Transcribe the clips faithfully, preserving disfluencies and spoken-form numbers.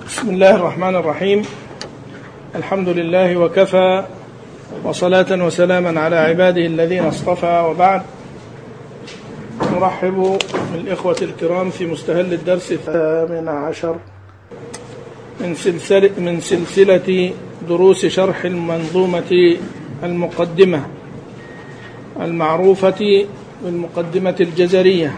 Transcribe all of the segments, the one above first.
بسم الله الرحمن الرحيم. الحمد لله وكفى، وصلاة وسلاما على عباده الذين اصطفى، وبعد. نرحب بالإخوة الكرام في مستهل الدرس الثامن عشر من سلسلة, من سلسلة دروس شرح المنظومة المقدمة المعروفة بالمقدمة الجزرية.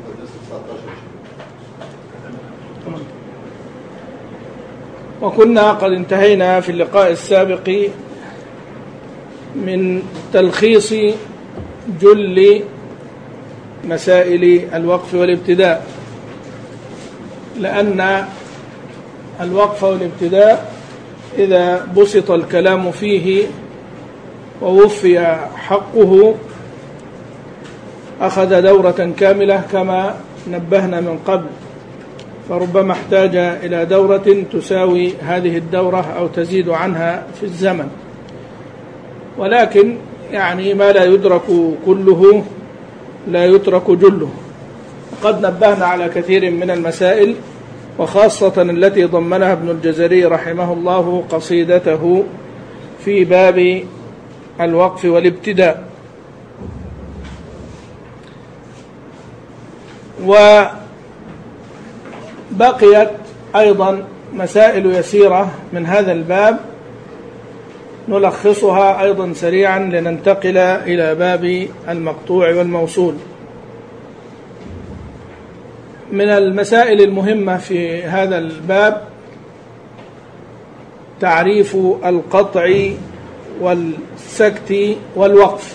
وكنا قد انتهينا في اللقاء السابق من تلخيص جل مسائل الوقف والابتداء، لأن الوقف والابتداء إذا بسط الكلام فيه ووفي حقه أخذ دورة كاملة كما نبهنا من قبل، فربما احتاج إلى دورة تساوي هذه الدورة أو تزيد عنها في الزمن، ولكن يعني ما لا يدرك كله لا يترك جله. قد نبهنا على كثير من المسائل، وخاصة التي ضمنها ابن الجزري رحمه الله قصيدته في باب الوقف والابتداء. وبقيت أيضا مسائل يسيرة من هذا الباب نلخصها أيضا سريعا لننتقل إلى باب المقطوع والموصول. من المسائل المهمة في هذا الباب تعريف القطع والسكت والوقف.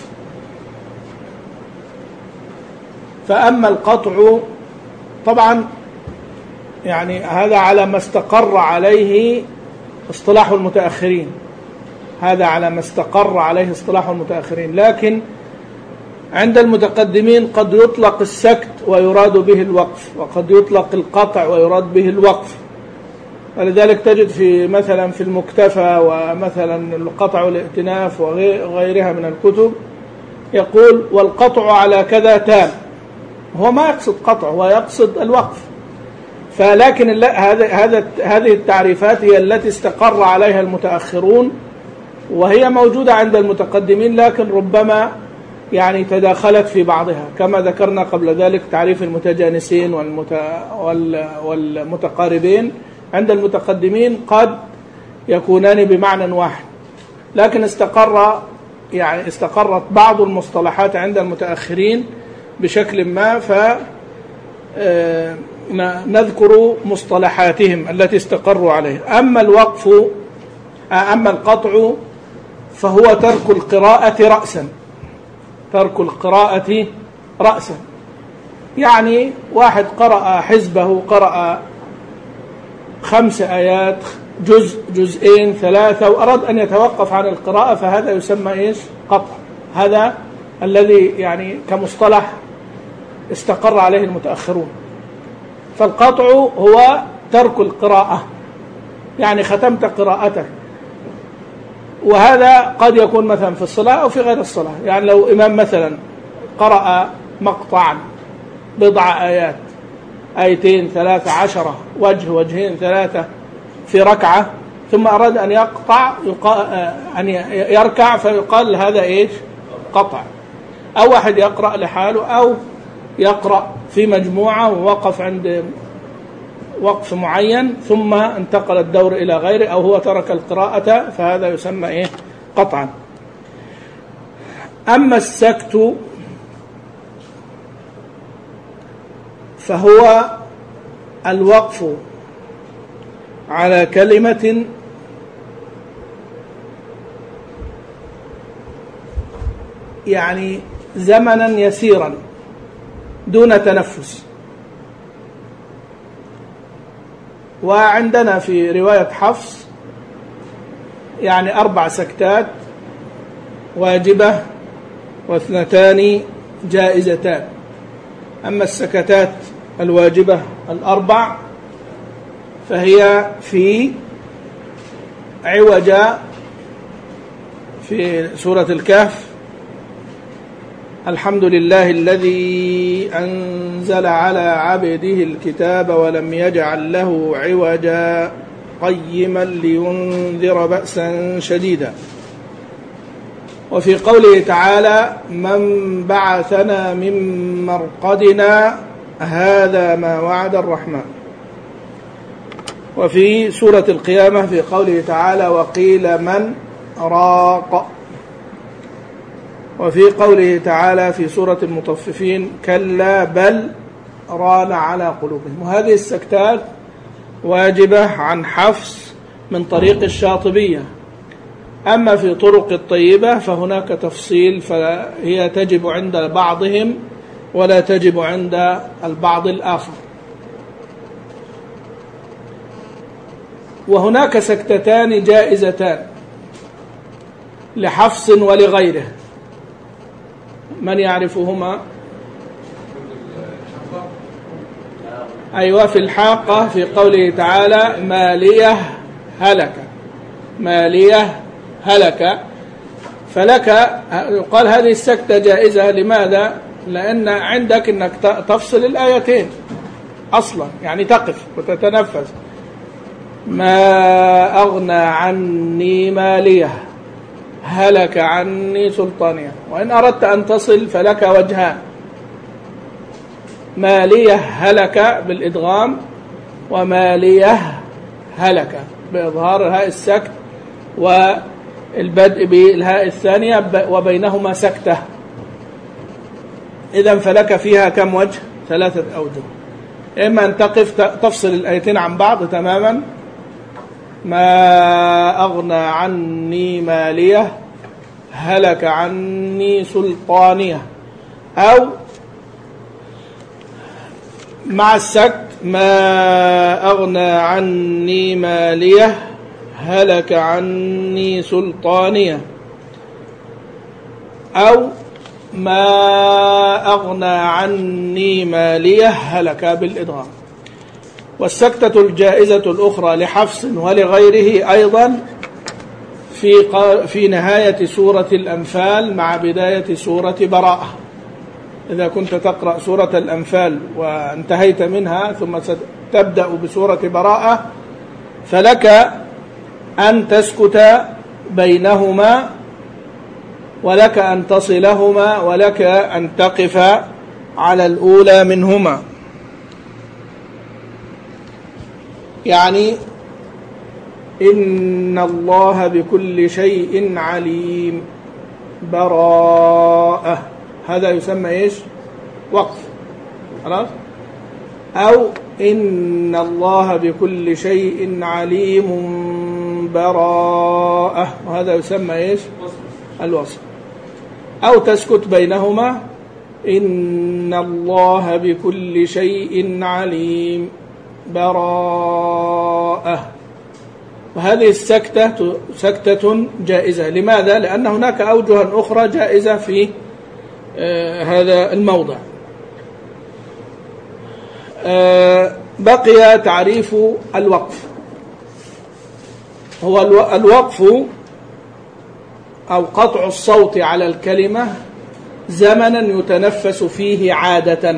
فأما القطع طبعا يعني هذا على ما استقر عليه اصطلاح المتأخرين، هذا على ما استقر عليه اصطلاح المتأخرين، لكن عند المتقدمين قد يطلق السكت ويراد به الوقف، وقد يطلق القطع ويراد به الوقف. ولذلك تجد في مثلا في المكتفى ومثلا القطع والائتناف وغيرها من الكتب يقول والقطع على كذا تام، هو ما يقصد قطع، هو يقصد الوقف. فلكن هذا هذه التعريفات هي التي استقر عليها المتأخرون، وهي موجودة عند المتقدمين، لكن ربما يعني تداخلت في بعضها، كما ذكرنا قبل ذلك تعريف المتجانسين والمت... والمتقاربين عند المتقدمين قد يكونان بمعنى واحد، لكن استقر يعني استقرت بعض المصطلحات عند المتأخرين بشكل ما، فنذكر مصطلحاتهم التي استقروا عليها. أما الوقف أما القطع فهو ترك القراءة رأسا، ترك القراءة رأسا، يعني واحد قرأ حزبه، قرأ خمس آيات، جزء جزئين ثلاثة، وأراد أن يتوقف عن القراءة، فهذا يسمى إيش؟ قطع. هذا الذي يعني كمصطلح استقر عليه المتأخرون. فالقطع هو ترك القراءة، يعني ختمت قراءتك، وهذا قد يكون مثلا في الصلاة أو في غير الصلاة. يعني لو إمام مثلا قرأ مقطعا بضع آيات، آيتين ثلاثة عشرة، وجه وجهين ثلاثة في ركعة، ثم أراد أن يقطع أن يركع، فيقال هذا إيش؟ قطع. أو واحد يقرأ لحاله أو يقرأ في مجموعة ووقف عند وقف معين ثم انتقل الدور إلى غيره، أو هو ترك القراءة، فهذا يسمى إيه؟ قطعا. أما السكت فهو الوقف على كلمة يعني زمنا يسيرا دون تنفس. وعندنا في رواية حفص يعني أربع سكتات واجبة واثنتان جائزتان. أما السكتات الواجبة الأربع فهي في عوج في سورة الكهف الحمد لله الذي أنزل على عبده الكتاب ولم يجعل له عوجا قيما لينذر بأسا شديدا. وفي قوله تعالى من بعثنا من مرقدنا هذا ما وعد الرحمن. وفي سورة القيامة في قوله تعالى وقيل من راق. وفي قوله تعالى في سورة المطففين كلا بل ران على قلوبهم. وهذه السكتات واجبة عن حفص من طريق الشاطبية. أما في طرق الطيبة فهناك تفصيل، فهي تجب عند بعضهم ولا تجب عند البعض الآخر. وهناك سكتتان جائزتان لحفص ولغيره، من يعرفهما؟ أيوة، في الحاقة في قوله تعالى مالية هلك، مالية هلك. فلك يقال هذه السكتة جائزة. لماذا؟ لأن عندك أنك تفصل الآيتين أصلا، يعني تقف وتتنفس. ما أغنى عني مالية هلك عني سلطانية. وإن أردت أن تصل فلك وجهان، مالية هلك بالإدغام، ومالية هلك بإظهار الهاء السكت والبدء بالهاء الثانية وبينهما سكتة. إذن فلك فيها كم وجه؟ ثلاثة أوجه. إما أن تقف تفصل الآيتين عن بعض تماما، ما أغنى عني مالية هلك عني سلطانية، أو مع السكت ما أغنى عني مالية هلك عني سلطانية، أو ما أغنى عني مالية هلك بالإدغام. والسكتة الجائزة الأخرى لحفص ولغيره أيضا في في نهاية سورة الأنفال مع بداية سورة براءة. إذا كنت تقرأ سورة الأنفال وانتهيت منها ثم ستبدأ بسورة براءة، فلك أن تسكت بينهما، ولك أن تصلهما، ولك أن تقف على الأولى منهما. يعني إن الله بكل شيء عليم براءة، هذا يسمى إيش؟ وقف. خلاص؟ أو إن الله بكل شيء عليم براءة، وهذا يسمى إيش؟ الوصف. أو تسكت بينهما إن الله بكل شيء عليم براءة. وهذه السكتة سكتة جائزة. لماذا؟ لأن هناك أوجه أخرى جائزة في آه هذا الموضع. آه بقي تعريف الوقف. هو الوقف أو قطع الصوت على الكلمة زمنا يتنفس فيه عادة.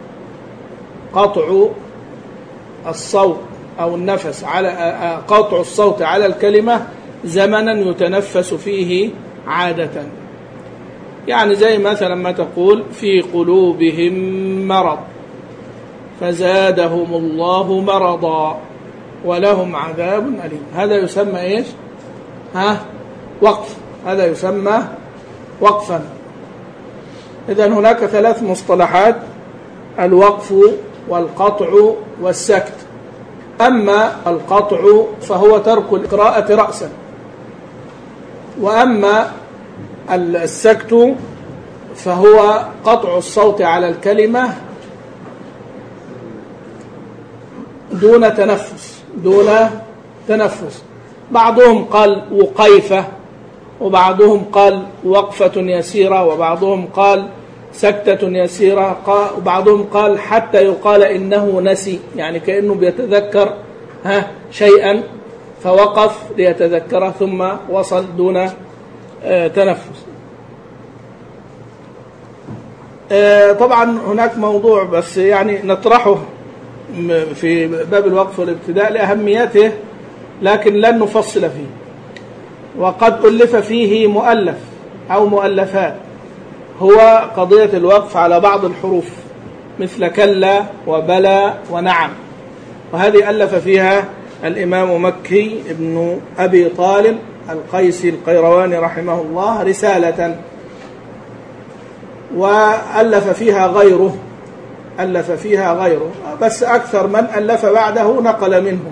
قطع الصوت أو النفس على قطع الصوت على الكلمة زمنا يتنفس فيه عادة. يعني زي مثلا ما تقول في قلوبهم مرض فزادهم الله مرضا ولهم عذاب أليم. هذا يسمى إيش؟ ها؟ وقف. هذا يسمى وقفا. إذن هناك ثلاث مصطلحات: الوقف والقطع والسكت. أما القطع فهو ترك القراءة رأسا، وأما السكت فهو قطع الصوت على الكلمة دون تنفس دون تنفس. بعضهم قال وقيفة، وبعضهم قال وقفة يسيرة، وبعضهم قال سكتة يسيرة، وبعضهم قال حتى يقال إنه نسي، يعني كأنه بيتذكر ها شيئا فوقف ليتذكره ثم وصل دون آه تنفس. آه طبعا هناك موضوع بس يعني نطرحه في باب الوقف والابتداء لأهميته لكن لن نفصل فيه. وقد ألف فيه مؤلف أو مؤلفات، هو قضية الوقف على بعض الحروف مثل كلا وبلى ونعم، وهذه ألف فيها الإمام مكي ابن أبي طالب القيسي القيرواني رحمه الله رسالة، وألف فيها غيره ألف فيها غيره بس أكثر من ألف بعده نقل منه.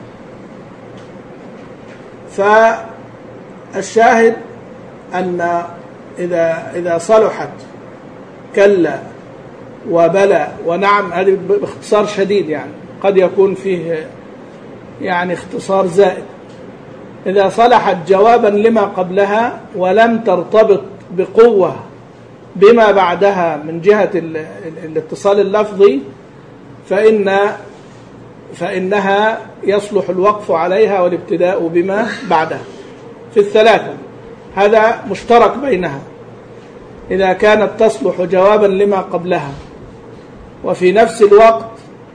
فالشاهد أن إذا إذا صلحت كلا وبلى ونعم، هذه باختصار شديد، يعني قد يكون فيه يعني اختصار زائد. إذا صلحت جوابا لما قبلها ولم ترتبط بقوة بما بعدها من جهة الاتصال اللفظي، فإن فإنها يصلح الوقف عليها والابتداء بما بعدها في الثلاثة. هذا مشترك بينها، إذا كانت تصلح جوابا لما قبلها وفي نفس الوقت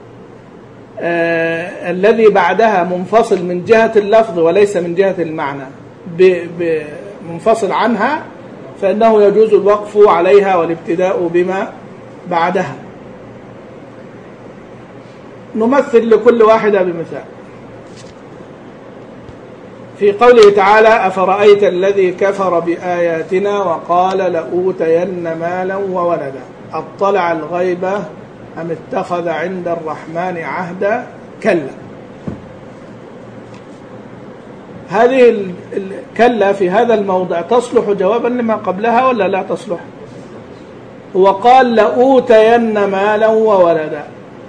آه الذي بعدها منفصل من جهة اللفظ وليس من جهة المعنى، منفصل عنها، فإنه يجوز الوقف عليها والابتداء بما بعدها. نمثل لكل واحدة بمثال. في قوله تعالى: أفرأيت الذي كفر بآياتنا وقال لأوتين مالا وولدا أطلع الغيب أم اتخذ عند الرحمن عهدا كلا. هذه الكلا في هذا الموضع تصلح جوابا لما قبلها ولا لا تصلح؟ هو قال لأوتين مالا وولدا،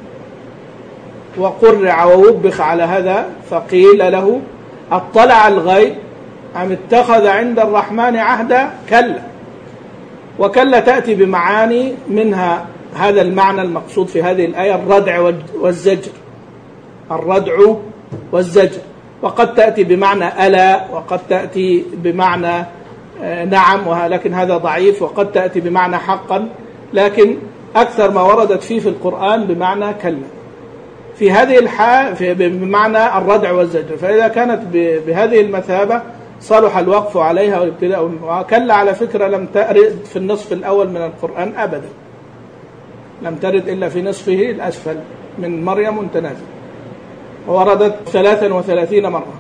وقرع ووبخ على هذا فقيل له اطلع الغيب أم اتخذ عند الرحمن عهدا كلا. وكلا تأتي بمعاني، منها هذا المعنى المقصود في هذه الآية الردع والزجر، الردع والزجر، وقد تأتي بمعنى ألا، وقد تأتي بمعنى نعم، لكن هذا ضعيف، وقد تأتي بمعنى حقا، لكن أكثر ما وردت فيه في القرآن بمعنى كلا في هذه الحال بمعنى الردع والزجر. فإذا كانت بهذه المثابة صلح الوقف عليها والابتداء. وكلا على فكرة لم ترد في النصف الأول من القرآن أبدا، لم ترد إلا في نصفه الأسفل من مريم متنازل، ووردت ثلاثا وثلاثين مرة.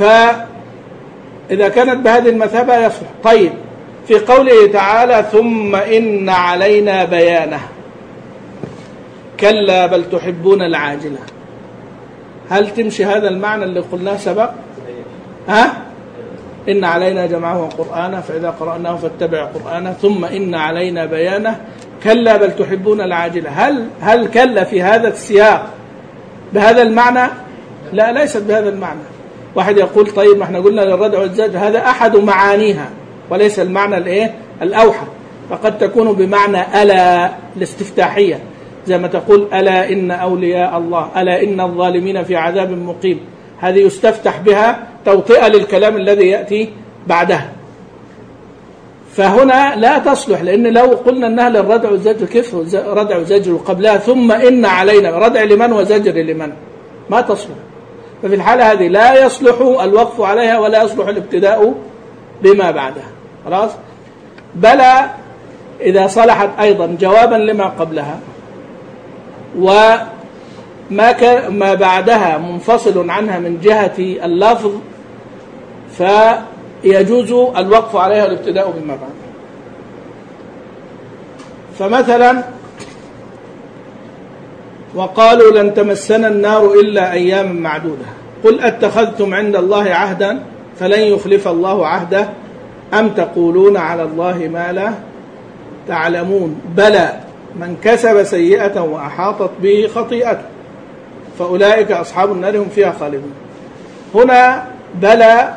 فإذا كانت بهذه المثابة يصلح. طيب، في قوله تعالى ثم إن علينا بيانه كلا بل تحبون العاجلة، هل تمشي هذا المعنى اللي قلناه سبق؟ ها؟ إن علينا جمعه وقرآنه فإذا قرأناه فاتبع قرآنه ثم إن علينا بيانه كلا بل تحبون العاجلة. هل هل كلا في هذا السياق بهذا المعنى؟ لا، ليست بهذا المعنى. واحد يقول طيب ما احنا قلنا للردع والزجر هذا أحد معانيها وليس المعنى الايه الأوحى، فقد تكون بمعنى ألا الاستفتاحية، زي ما تقول ألا إن أولياء الله ألا إن الظالمين في عذاب مقيم، هذه يستفتح بها توطئة للكلام الذي يأتي بعدها. فهنا لا تصلح، لأن لو قلنا أنها للردع والزجر كيف ردع وزجر وقبلها ثم إن علينا، ردع لمن وزجر لمن؟ ما تصلح. ففي الحالة هذه لا يصلح الوقف عليها ولا يصلح الابتداء بما بعدها. خلاص؟ بلى إذا صلحت أيضا جوابا لما قبلها وما كان ما بعدها منفصل عنها من جهة اللفظ، فيجوز الوقف عليها والابتداء بما بعدها. فمثلا وقالوا لن تمسنا النار إلا أياما معدودة قل أتخذتم عند الله عهدا فلن يخلف الله عهده أم تقولون على الله ما لا تعلمون بلى من كسب سيئة وأحاطت به خطيئته فأولئك أصحاب النار هم فيها خالدون. هنا بلى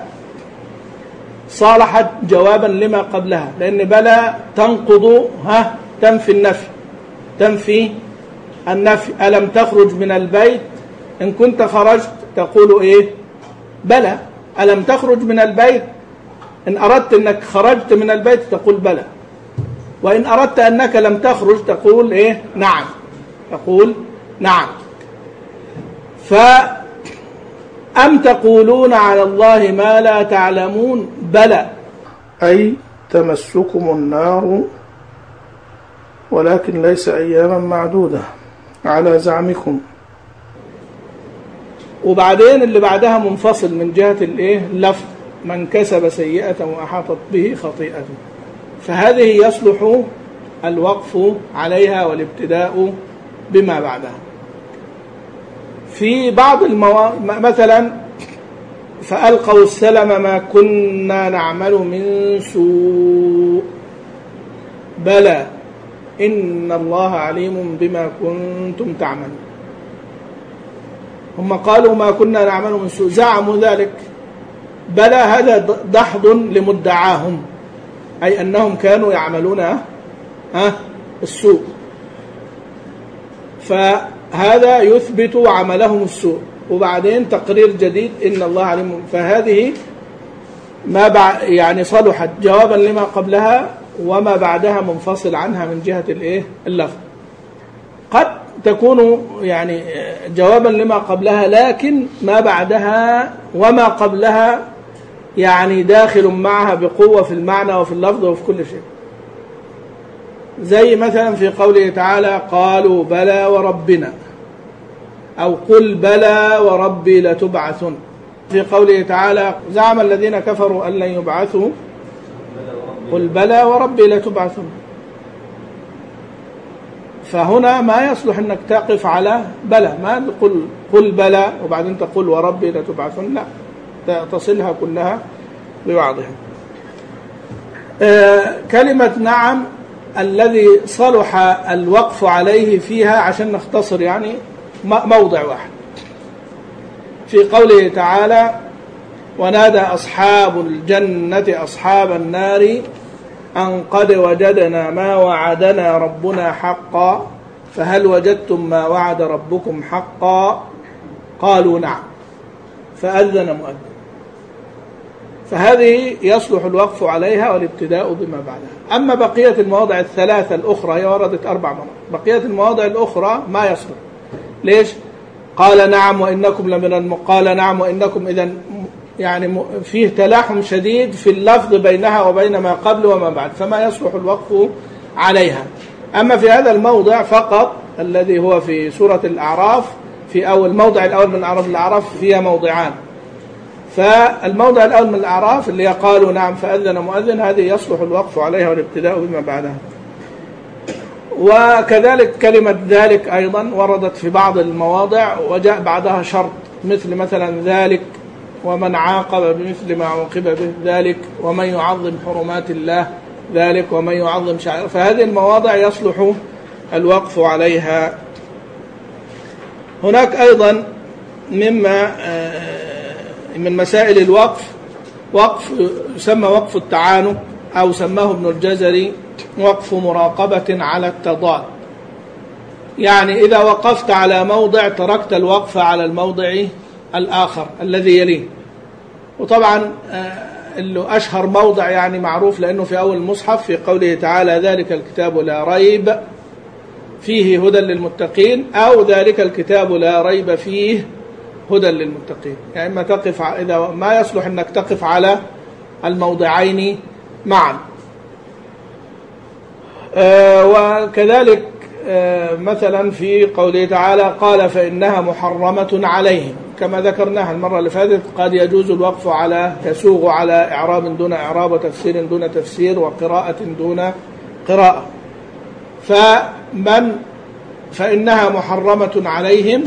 صالحت جوابا لما قبلها، لأن بلى تنقض ها تنفي النفي تنفي النفي. ألم تخرج من البيت إن كنت خرجت تقول إيه بلى، ألم تخرج من البيت إن أردت أنك خرجت من البيت تقول بلى، وإن أردت أنك لم تخرج تقول إيه نعم تقول نعم. أم تقولون على الله ما لا تعلمون بلى أي تمسكم النار ولكن ليس أياما معدودة على زعمكم. وبعدين اللي بعدها منفصل من جهة الايه اللفظ من كسب سيئة وأحاطت به خطيئته، فهذه يصلح الوقف عليها والابتداء بما بعدها. في بعض المواضع مثلا فألقوا السلم ما كنا نعمل من سوء بلى إن الله عليم بما كنتم تعملون. هم قالوا ما كنا نعمل من سوء، زعموا ذلك، بلى هذا دحض لمدعاهم، أي أنهم كانوا يعملون ها السوء، فهذا يثبت عملهم السوء. وبعدين تقرير جديد إن الله عليم، فهذه ما بعد يعني صلحت جوابا لما قبلها وما بعدها منفصل عنها من جهة الايه اللفظ. قد تكون يعني جوابا لما قبلها، لكن ما بعدها وما قبلها يعني داخل معها بقوة في المعنى وفي اللفظ وفي كل شيء. زي مثلا في قوله تعالى قالوا بلى وربنا، أو قل بلى وربي لتبعثن. في قوله تعالى زعم الذين كفروا أن لن يبعثوا قل بلى وربي لتبعثن. فهنا ما يصلح أنك تقف على بلى، ما تقول قل بلى وبعدين تقول وربي لتبعثن، لا، تصلها كلها ببعضها. آه كلمة نعم الذي صلح الوقف عليه فيها عشان نختصر يعني موضع واحد في قوله تعالى ونادى أصحاب الجنة أصحاب النار أن قد وجدنا ما وعدنا ربنا حقا فهل وجدتم ما وعد ربكم حقا قالوا نعم فأذن مؤذن. فهذه يصلح الوقف عليها والابتداء بما بعدها. أما بقية المواضع الثلاثة الأخرى هي وردت أربع مرات، بقية المواضع الأخرى ما يصلح. ليش؟ قال نعم وإنكم لمن الم... قال نعم وإنكم إذن يعني فيه تلاحم شديد في اللفظ بينها وبين ما قبل وما بعد، فما يصلح الوقف عليها. أما في هذا الموضع فقط الذي هو في سورة الأعراف، في أول موضع الأول من أعراف الأعراف فيها موضعان، فالموضع الأول من الأعراف اللي قالوا نعم فأذن مؤذن هذه يصلح الوقف عليها والابتداء بما بعدها. وكذلك كلمة ذلك أيضا وردت في بعض المواضع وجاء بعدها شرط، مثل مثلا ذلك ومن عاقب بمثل ما عوقب به ذلك ومن يعظم حرمات الله ذلك ومن يعظم شعائر. فهذه المواضع يصلح الوقف عليها. هناك أيضا مما من مسائل الوقف وقف يسمى وقف التعانق، أو سماه ابن الجزري وقف مراقبة على التضاد. يعني إذا وقفت على موضع تركت الوقف على الموضع الآخر الذي يليه. وطبعا اللي أشهر موضع يعني معروف لأنه في أول المصحف في قوله تعالى ذلك الكتاب لا ريب فيه هدى للمتقين، أو ذلك الكتاب لا ريب فيه هدى للمتقين. يعني إما تقف إذا ما يصلح أنك تقف على الموضعين معا. آه وكذلك آه مثلا في قوله تعالى قال فإنها محرمة عليهم، كما ذكرناها المرة اللي فاتت قد يجوز الوقف على يسوغ على إعراب دون إعراب وتفسير دون تفسير وقراءة دون قراءة. فمن فإنها محرمة عليهم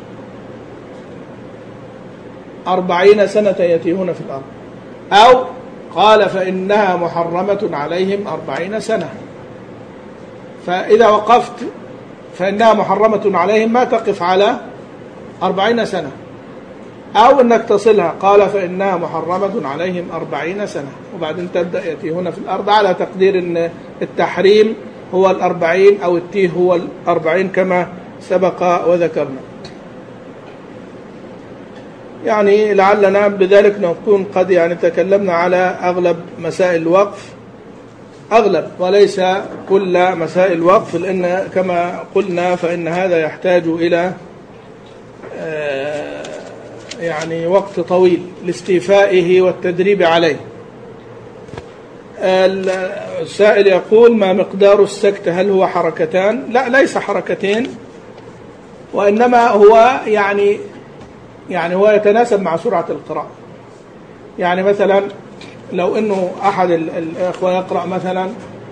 أربعين سنة يتيهون في الأرض، أو قال فإنها محرمة عليهم أربعين سنة. فإذا وقفت فإنها محرمة عليهم ما تقف على أربعين سنة، أو أنك تصلها قال فإنها محرمة عليهم أربعين سنة وبعدين تبدأ يتيهون في الأرض، على تقدير أن التحريم هو الأربعين أو التيه هو الأربعين كما سبق وذكرنا. يعني لعلنا بذلك نكون قد يعني تكلمنا على أغلب مسائل الوقف، أغلب وليس كل مسائل الوقف، لأن كما قلنا فإن هذا يحتاج إلى يعني وقت طويل لاستيفائه والتدريب عليه. السائل يقول: ما مقدار السكت؟ هل هو حركتان؟ لا، ليس حركتين، وإنما هو يعني يعني هو يتناسب مع سرعة القراءة. يعني مثلا لو أنه أحد الأخوة يقرأ مثلا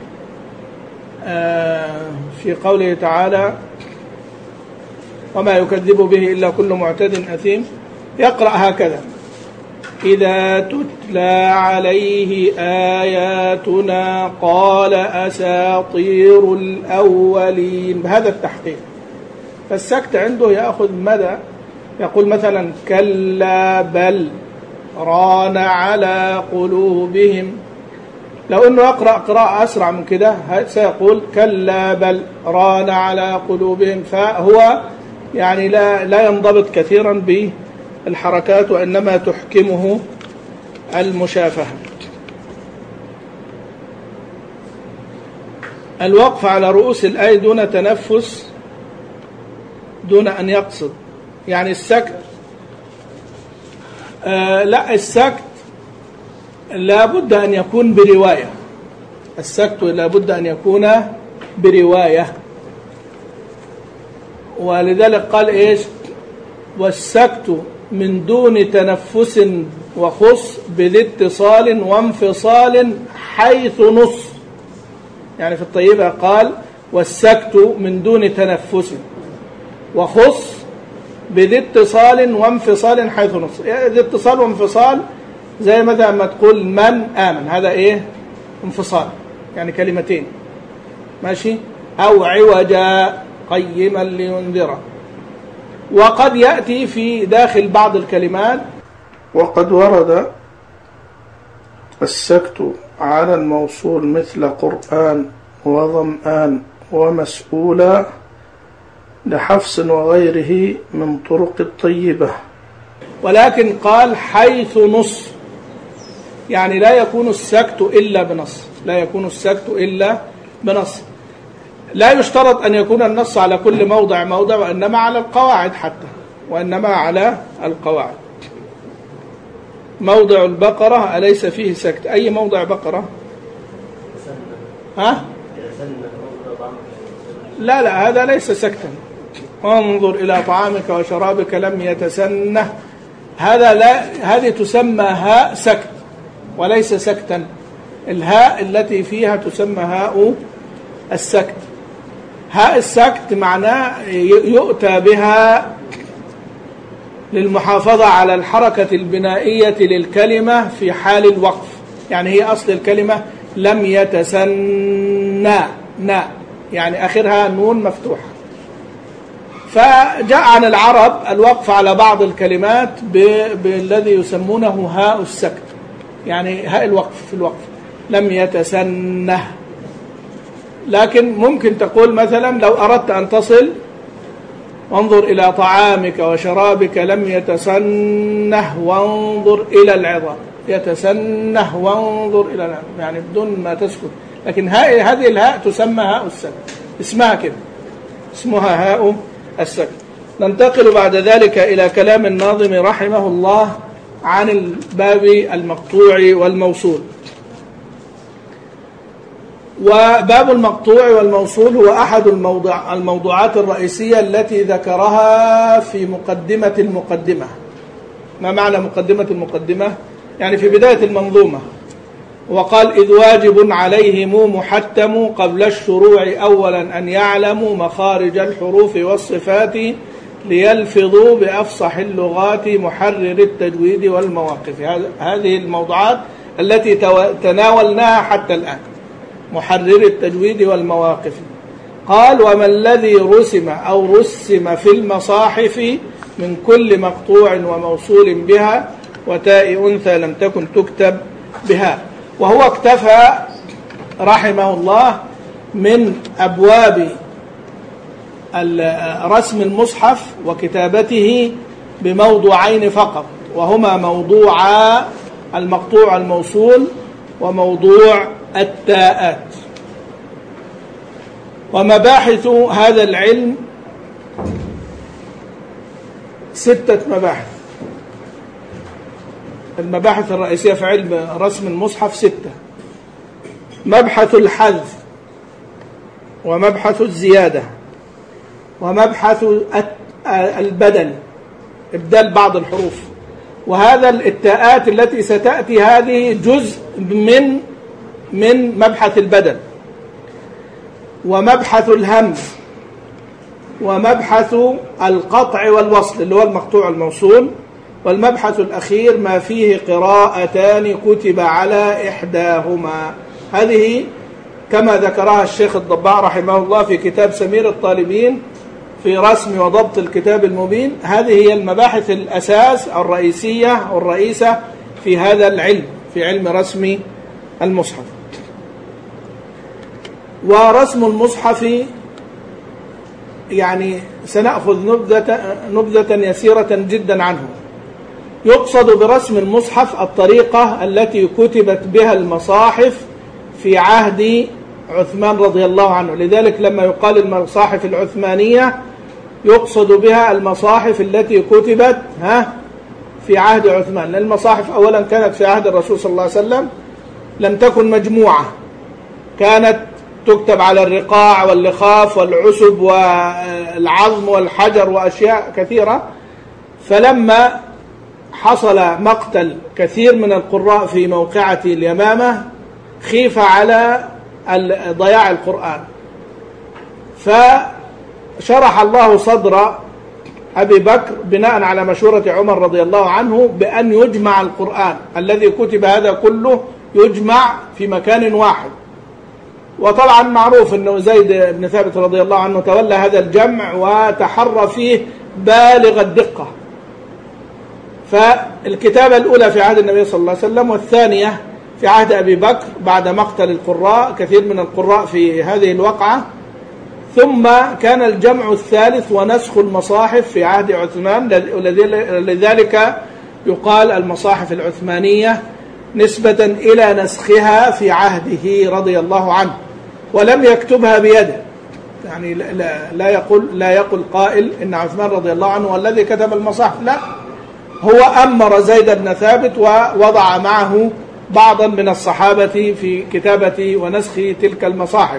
في قوله تعالى: وما يكذب به إلا كل معتد أثيم، يقرأ هكذا: إذا تتلى عليه آياتنا قال أساطير الأولين، بهذا التحقيق. فالسكت عنده يأخذ مدى، يقول مثلا: كلا بل ران على قلوبهم. لو أنه يقرأ قراءة أسرع من كده سيقول: كلا بل ران على قلوبهم. فهو يعني لا, لا ينضبط كثيرا بالحركات، وإنما تحكمه المشافهة. الوقف على رؤوس الآية دون تنفس، دون أن يقصد، يعني السكت آه لا السكت لا بد أن يكون برواية. السكت لا بد أن يكون برواية، ولذلك قال إيش: والسكت من دون تنفس وخص بذي اتصال وانفصال حيث نص. يعني في الطيبة قال: والسكت من دون تنفس وخص بذي اتصال وانفصال حيث نص. ذي اتصال وانفصال زي مثلا ما تقول من آمن، هذا إيه؟ انفصال، يعني كلمتين، ماشي. أو عوجا قيما لينذر. وقد يأتي في داخل بعض الكلمات: وقد ورد السكت على الموصول مثل قرآن وظمآن ومسؤولا لحفص وغيره من طرق الطيبة. ولكن قال حيث نص، يعني لا يكون السكت إلا بنص، لا يكون السكت إلا بنص. لا يشترط أن يكون النص على كل موضع موضع، وإنما على القواعد حتى، وإنما على القواعد. موضع البقرة أليس فيه سكت؟ أي موضع بقرة؟ ها؟ لا لا، هذا ليس سكتا. انظر إلى طعامك وشرابك لم يتسنه، هذا لا، هذه تسمى هاء سكت وليس سكتا. الهاء التي فيها تسمى هاء السكت. هاء السكت معناه يؤتى بها للمحافظة على الحركة البنائية للكلمة في حال الوقف. يعني هي أصل الكلمة لم يتسنى، نا يعني آخرها نون مفتوحة. فجاء عن العرب الوقف على بعض الكلمات بالذي يسمونه هاء السكت، يعني هاء الوقف في الوقف، لم يتسنه. لكن ممكن تقول مثلا لو أردت أن تصل: وانظر إلى طعامك وشرابك لم يتسنه وانظر إلى العظام، يتسنه وانظر إلى العظام، يعني بدون ما تسكت. لكن هذه الهاء تسمى هاء السكت، اسمها كده، اسمها هاء السكت. ننتقل بعد ذلك إلى كلام الناظم رحمه الله عن الباب المقطوع والموصول. وباب المقطوع والموصول هو أحد الموضوع الموضوعات الرئيسية التي ذكرها في مقدمة المقدمة. ما معنى مقدمة المقدمة؟ يعني في بداية المنظومة. وقال: إذ واجب عليهم محتم قبل الشروع أولا أن يعلموا مخارج الحروف والصفات ليلفظوا بأفصح اللغات محرر التجويد والمواقف. هذه الموضوعات التي تناولناها حتى الآن، محرر التجويد والمواقف. قال: وما الذي رسم أو رسم في المصاحف من كل مقطوع وموصول بها وتاء أنثى لم تكن تكتب بها. وهو اكتفى رحمه الله من أبواب رسم المصحف وكتابته بموضوعين فقط، وهما موضوع المقطوع الموصول وموضوع التاءات. ومباحث هذا العلم ستة مباحث. المباحث الرئيسية في علم رسم المصحف ستة: مبحث الحذف، ومبحث الزيادة، ومبحث البدل، إبدال بعض الحروف. وهذا التاءات التي ستأتي هذه جزء من من مبحث البدل، ومبحث الهمز، ومبحث القطع والوصل اللي هو المقطوع الموصول، والمبحث الأخير ما فيه قراءتان كتب على إحداهما. هذه كما ذكرها الشيخ الضباع رحمه الله في كتاب سمير الطالبين في رسم وضبط الكتاب المبين. هذه هي المباحث الأساس الرئيسية أو الرئيسة في هذا العلم، في علم رسم المصحف. ورسم المصحف يعني سنأخذ نبذة, نبذة يسيرة جدا عنه. يقصد برسم المصحف الطريقة التي كتبت بها المصاحف في عهد عثمان رضي الله عنه. لذلك لما يقال المصاحف العثمانية يقصد بها المصاحف التي كتبت ها في عهد عثمان، لأن المصاحف أولا كانت في عهد الرسول صلى الله عليه وسلم لم تكن مجموعة، كانت تكتب على الرقاع واللخاف والعسب والعظم والحجر وأشياء كثيرة. فلما حصل مقتل كثير من القراء في موقعة اليمامة خيف على ضياع القرآن، فشرح الله صدر أبي بكر بناء على مشورة عمر رضي الله عنه بأن يجمع القرآن الذي كتب هذا كله، يجمع في مكان واحد. وطبعا معروف أنه زيد بن ثابت رضي الله عنه تولى هذا الجمع وتحرى فيه بالغ الدقة. فالكتابة الأولى في عهد النبي صلى الله عليه وسلم، والثانية في عهد أبي بكر بعد مقتل القراء كثير من القراء في هذه الوقعة. ثم كان الجمع الثالث ونسخ المصاحف في عهد عثمان، لذلك يقال المصاحف العثمانية نسبة إلى نسخها في عهده رضي الله عنه، ولم يكتبها بيده. يعني لا, لا يقول لا يقول قائل إن عثمان رضي الله عنه الذي كتب المصاحف، لا، هو أمر زيد بن ثابت ووضع معه بعضا من الصحابة في كتابة ونسخ تلك المصاحف.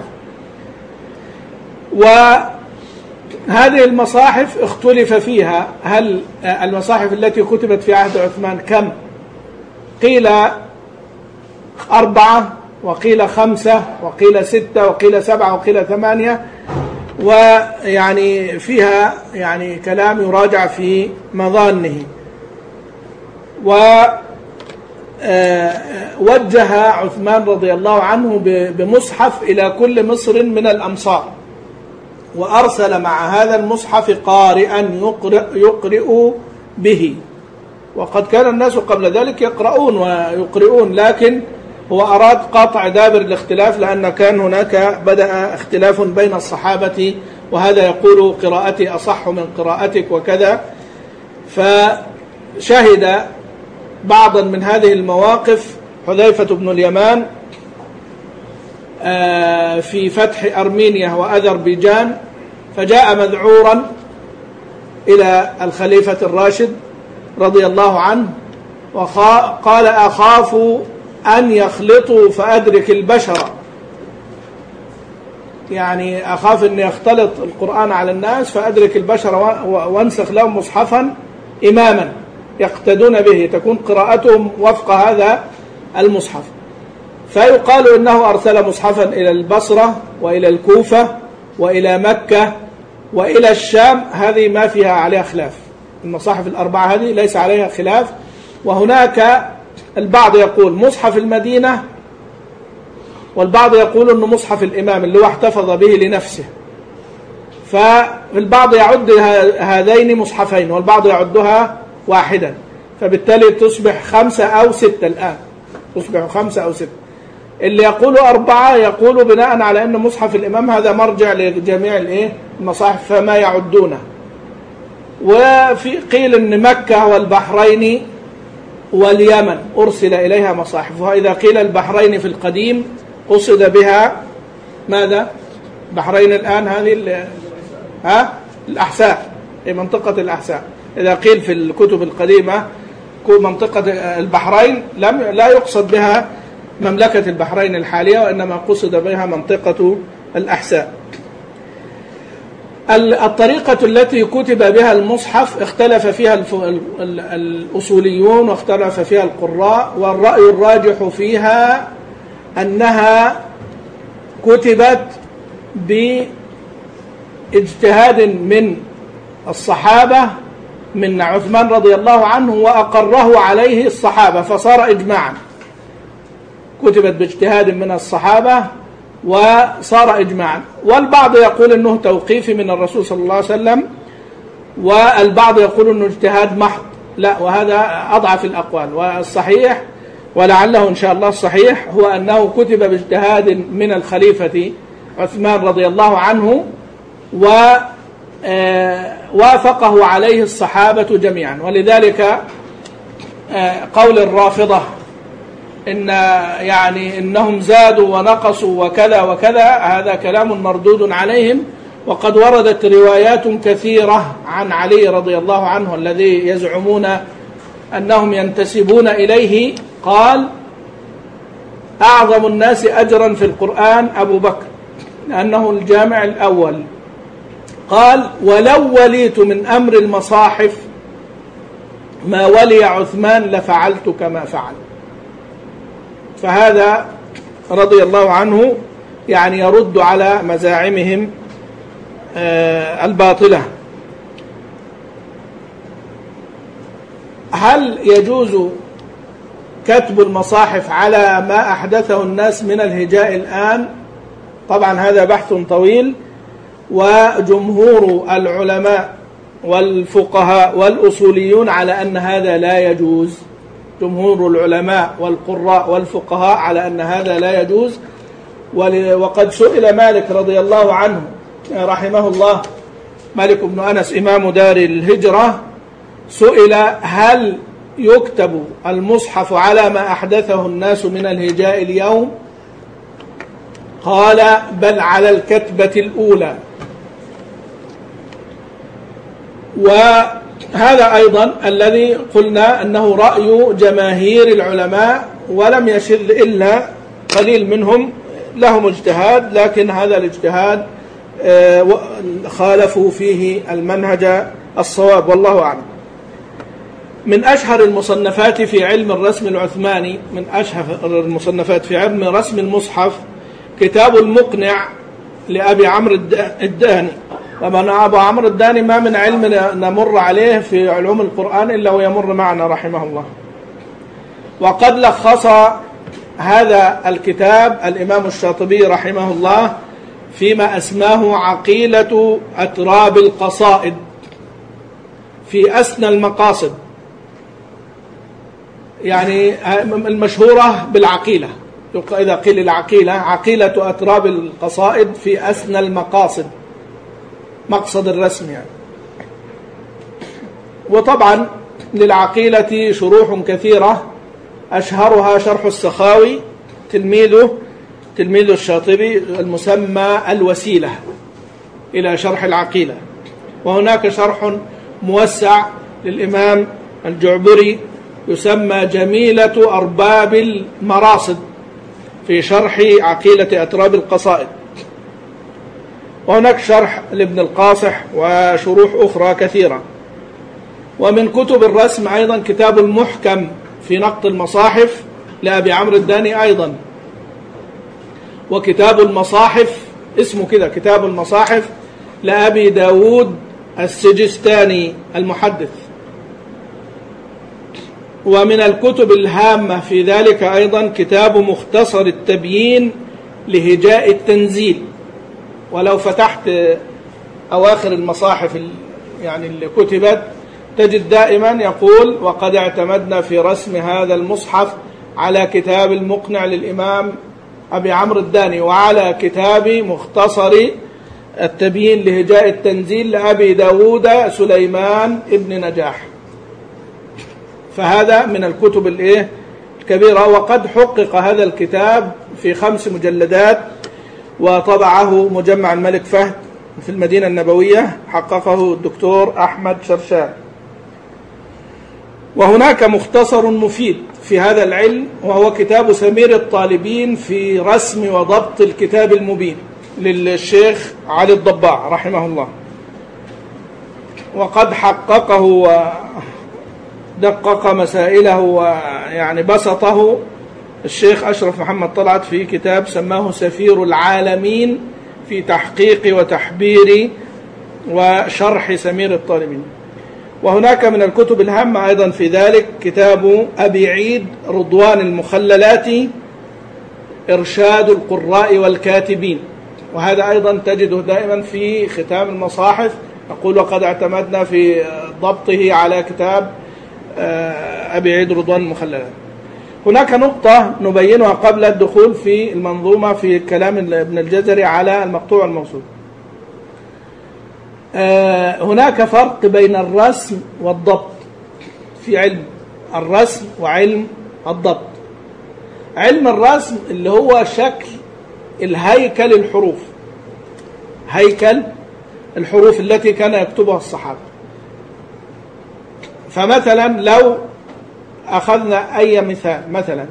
وهذه المصاحف اختلف فيها، هل المصاحف التي كتبت في عهد عثمان كم؟ قيل أربعة، وقيل خمسة، وقيل ستة، وقيل سبعة، وقيل ثمانية، ويعني فيها يعني كلام يراجع في مظانه. ووجه عثمان رضي الله عنه بمصحف إلى كل مصر من الأمصار، وأرسل مع هذا المصحف قارئا يقرئ, يقرئ به. وقد كان الناس قبل ذلك يقرؤون ويقرؤون، لكن هو أراد قطع دابر الاختلاف، لأن كان هناك بدأ اختلاف بين الصحابة، وهذا يقول قراءتي أصح من قراءتك وكذا. فشهد بعضا من هذه المواقف حذيفة بن اليمان في فتح أرمينيا وأذربيجان، فجاء مذعورا إلى الخليفة الراشد رضي الله عنه وقال: أخاف أن يخلطوا فأدرك البشر، يعني أخاف أن يختلط القرآن على الناس فأدرك البشر وانسخ لهم مصحفا إماما يقتدون به، تكون قراءتهم وفق هذا المصحف. فيقال إنه أرسل مصحفا إلى البصرة وإلى الكوفة وإلى مكة وإلى الشام، هذه ما فيها عليها خلاف. المصاحف الأربعة هذه ليس عليها خلاف. وهناك البعض يقول مصحف المدينة، والبعض يقول أنه مصحف الإمام اللي هو احتفظ به لنفسه. فالبعض يعد هذين مصحفين والبعض يعدها واحدا، فبالتالي تصبح خمسة أو ستة الآن، تصبح خمسة أو ستة. اللي يقولوا أربعة يقولوا بناء على أن مصحف الإمام هذا مرجع لجميع الإيه المصاحف فما يعدونه. وفي قيل أن مكة والبحرين واليمن أرسل إليها مصاحف، وإذا قيل البحرين في القديم قصد بها ماذا؟ بحرين الآن هذه ها الأحساء، في منطقة الأحساء. إذا قيل في الكتب القديمة منطقة البحرين لم لا يقصد بها مملكة البحرين الحالية، وإنما قصد بها منطقة الأحساء. الطريقة التي كتب بها المصحف اختلف فيها الأصوليون واختلف فيها القراء، والرأي الراجح فيها أنها كتبت باجتهاد من الصحابة، من عثمان رضي الله عنه، وأقره عليه الصحابة فصار إجماعا. كتبت باجتهاد من الصحابة وصار إجماعا. والبعض يقول أنه توقيفي من الرسول صلى الله عليه وسلم، والبعض يقول أنه اجتهاد محض. لا، وهذا أضعف الأقوال. والصحيح ولعله إن شاء الله الصحيح هو أنه كتب باجتهاد من الخليفة عثمان رضي الله عنه، ووافقه عليه الصحابة جميعا. ولذلك قول الرافضة إن يعني إنهم زادوا ونقصوا وكذا وكذا، هذا كلام مردود عليهم. وقد وردت روايات كثيرة عن علي رضي الله عنه الذي يزعمون أنهم ينتسبون إليه، قال: أعظم الناس أجرا في القرآن أبو بكر لأنه الجامع الأول. قال: ولو وليت من أمر المصاحف ما ولي عثمان لفعلت كما فعل. فهذا رضي الله عنه يعني يرد على مزاعمهم الباطلة. هل يجوز كتب المصاحف على ما أحدثه الناس من الهجاء الآن؟ طبعا هذا بحث طويل، وجمهور العلماء والفقهاء والأصوليون على أن هذا لا يجوز. جمهور العلماء والقراء والفقهاء على أن هذا لا يجوز. وقد سئل مالك رضي الله عنه رحمه الله، مالك بن أنس إمام دار الهجرة، سئل: هل يكتب المصحف على ما أحدثه الناس من الهجاء اليوم؟ قال: بل على الكتبة الأولى. وهذا أيضا الذي قلنا أنه رأي جماهير العلماء، ولم يشر إلا قليل منهم لهم اجتهاد، لكن هذا الاجتهاد خالفوا فيه المنهج الصواب، والله أعلم. من أشهر المصنفات في علم الرسم العثماني، من أشهر المصنفات في علم رسم المصحف، كتاب المقنع لأبي عمرو الداني. طبعا أبو عمرو الداني ما من علم نمر عليه في علوم القرآن إلا ويمر معنا رحمه الله. وقد لخص هذا الكتاب الإمام الشاطبي رحمه الله فيما أسماه عقيلة أتراب القصائد في أسنى المقاصد، يعني المشهورة بالعقيلة. إذا قيل العقيلة، عقيلة أتراب القصائد في أسنى المقاصد، مقصد الرسم يعني. وطبعا للعقيلة شروح كثيرة، أشهرها شرح السخاوي تلميذه تلميذ الشاطبي المسمى الوسيلة إلى شرح العقيلة. وهناك شرح موسع للإمام الجعبري يسمى جميلة أرباب المراصد في شرح عقيلة أتراب القصائد. وهناك شرح لابن القاصح وشروح أخرى كثيرة. ومن كتب الرسم أيضا كتاب المحكم في نقط المصاحف لأبي عمرو الداني أيضا. وكتاب المصاحف اسمه كده كتاب المصاحف لأبي داود السجستاني المحدث. ومن الكتب الهامة في ذلك أيضا كتاب مختصر التبيين لهجاء التنزيل. ولو فتحت أواخر المصاحف يعني اللي كتبت تجد دائما يقول: وقد اعتمدنا في رسم هذا المصحف على كتاب المقنع للإمام أبي عمرو الداني، وعلى كتاب مختصر التبيين لهجاء التنزيل لأبي داود سليمان ابن نجاح. فهذا من الكتب الايه الكبيرة. وقد حقق هذا الكتاب في خمس مجلدات، وطبعه مجمع الملك فهد في المدينة النبوية، حققه الدكتور أحمد شرشان. وهناك مختصر مفيد في هذا العلم، وهو كتاب سمير الطالبين في رسم وضبط الكتاب المبين للشيخ علي الضباع رحمه الله، وقد حققه ودقق مسائله ويعني بسطه الشيخ أشرف محمد طلعت في كتاب سماه سفير العالمين في تحقيق وتحبير وشرح سمير الطالبين. وهناك من الكتب الهامة أيضا في ذلك كتاب أبي عيد رضوان المخللات إرشاد القراء والكاتبين، وهذا أيضا تجده دائما في ختام المصاحف، أقول وقد اعتمدنا في ضبطه على كتاب أبي عيد رضوان المخللات. هناك نقطة نبينها قبل الدخول في المنظومة في كلام ابن الجزري على المقطوع والموصول. هناك فرق بين الرسم والضبط في علم الرسم وعلم الضبط. علم الرسم اللي هو شكل الهيكل الحروف، هيكل الحروف التي كان يكتبها الصحابة. فمثلا لو أخذنا أي مثال، مثلا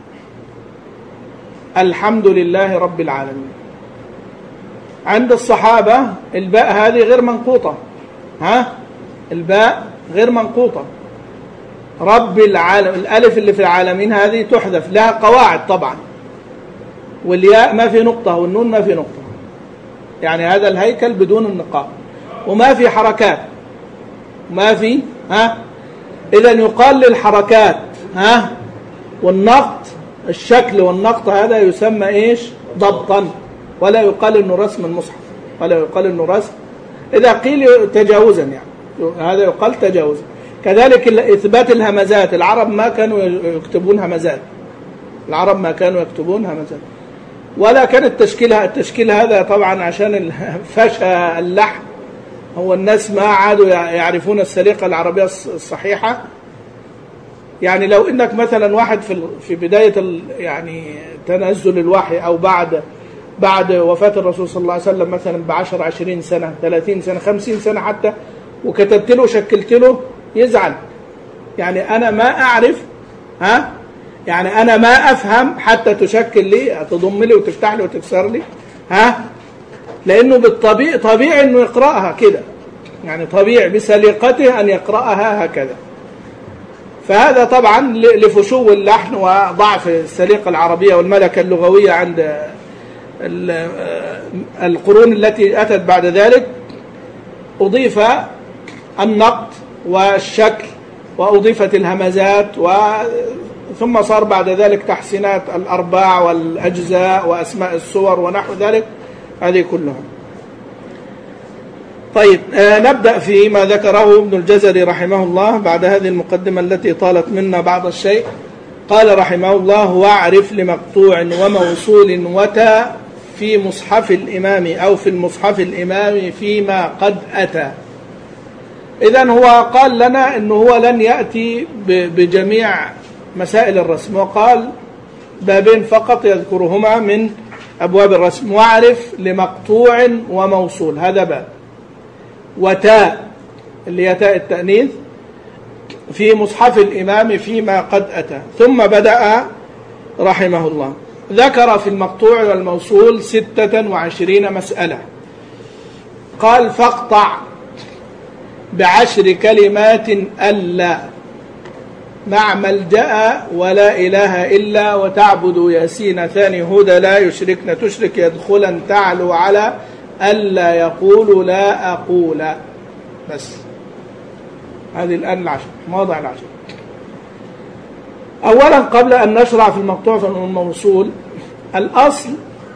الحمد لله رب العالمين، عند الصحابة الباء هذه غير منقوطة، ها الباء غير منقوطة. رب العالم، الألف اللي في العالمين هذه تحذف، لها قواعد طبعا، والياء ما في نقطة والنون ما في نقطة، يعني هذا الهيكل بدون النقاط وما في حركات، ما في ها إذن يقال للحركات ها والنقط، الشكل والنقط هذا يسمى إيش؟ ضبطا، ولا يقال إنه رسم المصحف، ولا يقال إنه رسم، إذا قيل تجاوزا يعني هذا يقال تجاوزا. كذلك إثبات الهمزات، العرب ما كانوا يكتبون همزات، العرب ما كانوا يكتبون همزات، ولا كان التشكيل التشكيل هذا طبعا عشان فشى اللحن، هو الناس ما عادوا يعرفون السليقة العربية الصحيحة. يعني لو إنك مثلا واحد في في بداية يعني تنزل الوحي أو بعد بعد وفاة الرسول صلى الله عليه وسلم مثلا بعشر عشرين سنة ثلاثين سنة خمسين سنة حتى، وكتبت له وشكلت له، يزعل. يعني أنا ما أعرف ها يعني أنا ما أفهم حتى تشكل لي، تضم لي وتفتح لي وتكسر لي ها لأنه بالطبيعي طبيعي أنه يقرأها كده، يعني طبيعي بسليقته أن يقرأها هكذا. فهذا طبعا لفشو اللحن وضعف السليقة العربية والملكة اللغوية عند القرون التي أتت بعد ذلك، أضيف النقط والشكل وأضيفت الهمزات، و ثم صار بعد ذلك تحسينات الأرباع والأجزاء وأسماء السور ونحو ذلك، هذه كلها. طيب آه نبدأ في ما ذكره ابن الجزري رحمه الله بعد هذه المقدمة التي طالت منا بعض الشيء. قال رحمه الله: واعرف لمقطوع وموصول وتا في مصحف الإمام أو في المصحف الإمام فيما قد أتى. إذن هو قال لنا أنه هو لن يأتي بجميع مسائل الرسم، وقال بابين فقط يذكرهما من أبواب الرسم: واعرف لمقطوع وموصول، هذا باب، وتاء اللي هي تاء التأنيث في مصحف الإمام فيما قد أتى. ثم بدأ رحمه الله ذكر في المقطوع والموصول ستة وعشرين مسألة. قال: فاقطع بعشر كلمات ألا مع ملجأ ولا إله إلا وتعبد ياسين ثاني هدى لا يشركن تشرك يدخلا تعلو على ألا يقول لا أقول. بس هذه الآن العشر مواضع العشر. أولا قبل أن نشرع في المقطوع والموصول، الأصل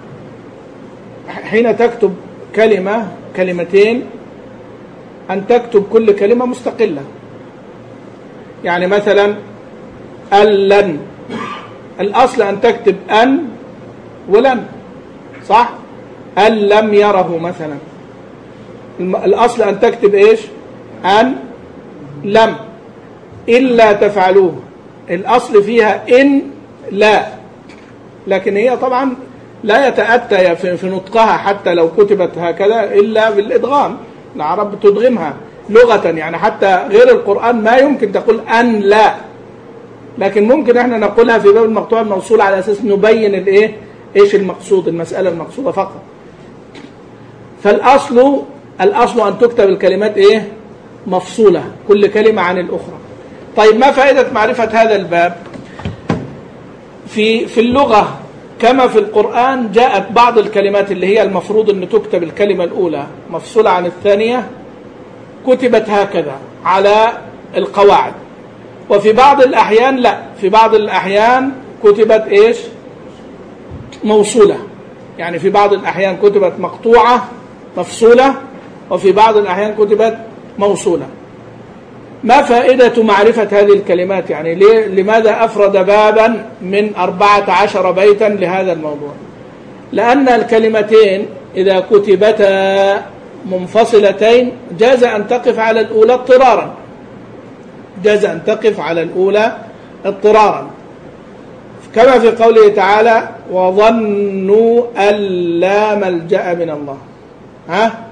حين تكتب كلمة كلمتين أن تكتب كل كلمة مستقلة. يعني مثلا ألن، الأصل أن تكتب أن ولن، صح؟ أن لم يره مثلا، الأصل أن تكتب إيش؟ أن لم. إلا تفعلوه، الأصل فيها إن لا، لكن هي طبعا لا يتأتى في نطقها حتى لو كتبت هكذا إلا بالإدغام، العرب تدغمها لغة، يعني حتى غير القرآن ما يمكن تقول أن لا، لكن ممكن احنا نقولها في باب المقطوع الموصول على أساس نبين الايه ايش المقصود، المسألة المقصودة فقط. فالأصل الأصل أن تكتب الكلمات ايه مفصولة، كل كلمة عن الأخرى. طيب ما فائدة معرفة هذا الباب؟ في في اللغة كما في القرآن جاءت بعض الكلمات اللي هي المفروض أن تكتب الكلمة الأولى مفصولة عن الثانية كتبت هكذا على القواعد، وفي بعض الأحيان لا، في بعض الأحيان كتبت إيش موصولة، يعني في بعض الأحيان كتبت مقطوعة مفصولة، وفي بعض الأحيان كتبت موصولة. ما فائدة معرفة هذه الكلمات؟ يعني ليه لماذا أفرد بابا من أربعة عشر بيتا لهذا الموضوع؟ لأن الكلمتين إذا كتبتا منفصلتين جاز أن تقف على الأولى اضطرارا، جاز أن تقف على الأولى اضطرارا، كما في قوله تعالى وظنوا أن لا ملجأ من الله. ها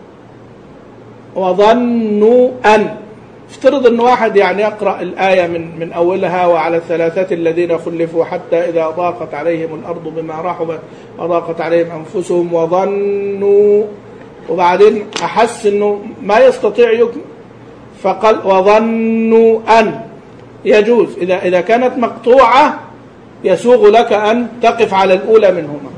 وظنوا أن، افترض أن واحد يعني يقرأ الآية من من أولها وعلى الثلاثة الذين خلفوا حتى إذا ضاقت عليهم الأرض بما رحبت وضاقت عليهم أنفسهم وظنوا، وبعدين أحس أنه ما يستطيع يكمل فقال وظنوا أن. يجوز إذا إذا كانت مقطوعة يسوغ لك أن تقف على الأولى منهما.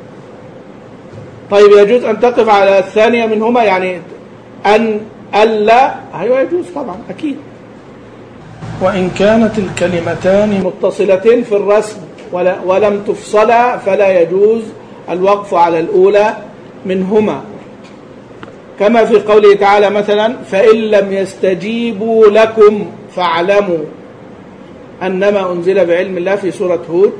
طيب يجوز أن تقف على الثانية منهما، يعني أن ألا، أيوة يجوز طبعا أكيد. وإن كانت الكلمتان متصلتين في الرسم ولم تفصلا فلا يجوز الوقف على الأولى منهما، كما في قوله تعالى مثلا فإن لم يستجيبوا لكم فاعلموا أنما أنزل بعلم الله في سورة هود،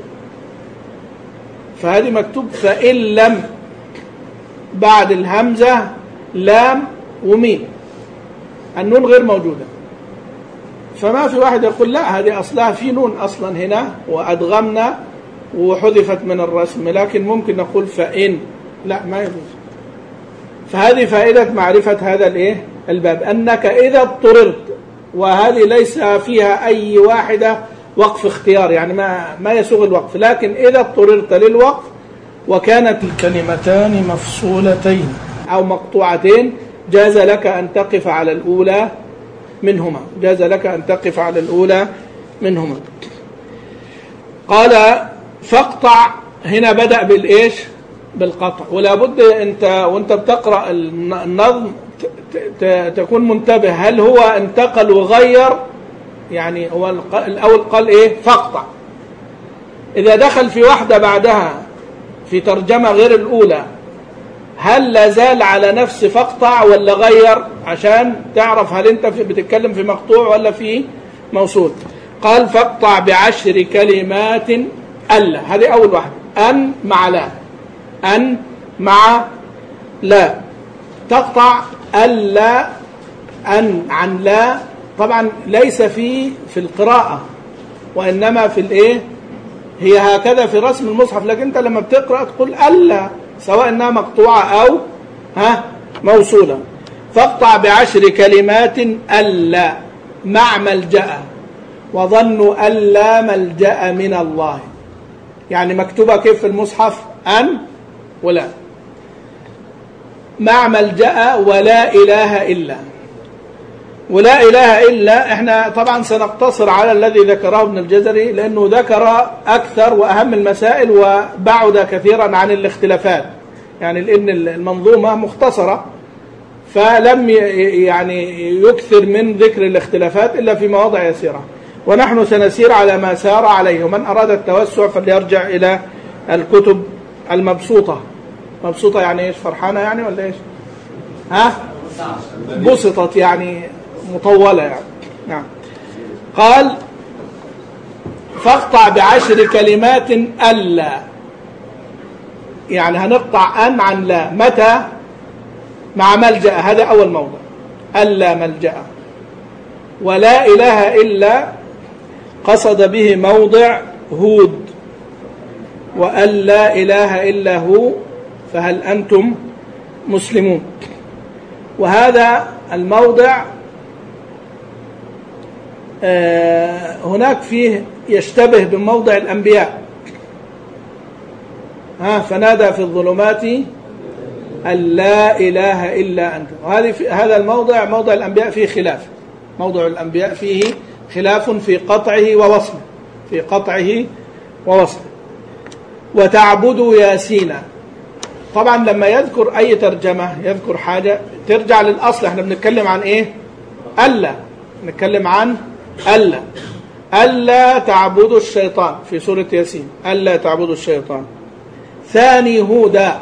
فهذه مكتوب فإن لم بعد الهمزة لام وميم، النون غير موجودة، فما في واحد يقول لا هذه أصلها في نون أصلا هنا وأدغمنا وحذفت من الرسم، لكن ممكن نقول فإن، لا ما يجوز. فهذه فائدة معرفة هذا الايه الباب، أنك إذا اضطررت، وهذه ليس فيها أي واحدة وقف اختيار، يعني ما ما يسوغ الوقف، لكن إذا اضطررت للوقف وكانت الكلمتان مفصولتين أو مقطوعتين جاز لك أن تقف على الأولى منهما، جاز لك أن تقف على الأولى منهما. قال فاقطع، هنا بدأ بالإيش بالقطع، ولا بد أنت وأنت بتقرأ النظم تكون منتبه، هل هو انتقل وغير؟ يعني هو الأول قال إيه فاقطع، إذا دخل في واحدة بعدها في ترجمة غير الأولى هل لازال على نفس فاقطع ولا غير، عشان تعرف هل أنت بتتكلم في مقطوع ولا في موصول. قال فاقطع بعشر كلمات ألا، هذه أول واحدة، أن مع لا، أن مع لا، تقطع ألا أن عن لا، طبعا ليس في في القراءة وإنما في الإيه، هي هكذا في رسم المصحف، لكن أنت لما بتقرأ تقول ألا سواء أنها مقطوعة أو ها موصولة. فاقطع بعشر كلمات ألا مع ملجأ وظنوا ألا ملجأ من الله، يعني مكتوبة كيف في المصحف أن ولا، مع ملجأ ولا إله إلا. ولا إله إلا احنا طبعا سنقتصر على الذي ذكره ابن الجزري لأنه ذكر أكثر وأهم المسائل وبعد كثيرا عن الاختلافات، يعني لأن المنظومة مختصرة فلم يعني يكثر من ذكر الاختلافات إلا في مواضع يسيرة، ونحن سنسير على ما سار عليه، ومن أراد التوسع فليرجع إلى الكتب المبسوطة. مبسوطة يعني إيش، فرحانة يعني ولا إيش؟ ها؟ بسطت يعني مطولة يعني. نعم. قال فاقطع بعشر كلمات ألا، يعني هنقطع أن عن لا، متى؟ مع ملجأ، هذا أول موضع، ألا ملجأ. ولا إله إلا قصد به موضع هود، وأن لا إله إلا هو فهل أنتم مسلمون. وهذا الموضع هناك فيه يشتبه بموضع الأنبياء، ها فنادى في الظلمات أن لا إله إلا أنت. وهذه هذا الموضع موضع الأنبياء فيه خلاف، موضع الأنبياء فيه خلاف في قطعه ووصله، في قطعه ووصله. وتعبدوا ياسين، طبعا لما يذكر أي ترجمة يذكر حاجة ترجع للأصل. احنا بنتكلم عن إيه؟ ألا، نتكلم عن ألا ألا تعبدوا الشيطان في سورة ياسين، ألا تعبدوا الشيطان. ثاني هودا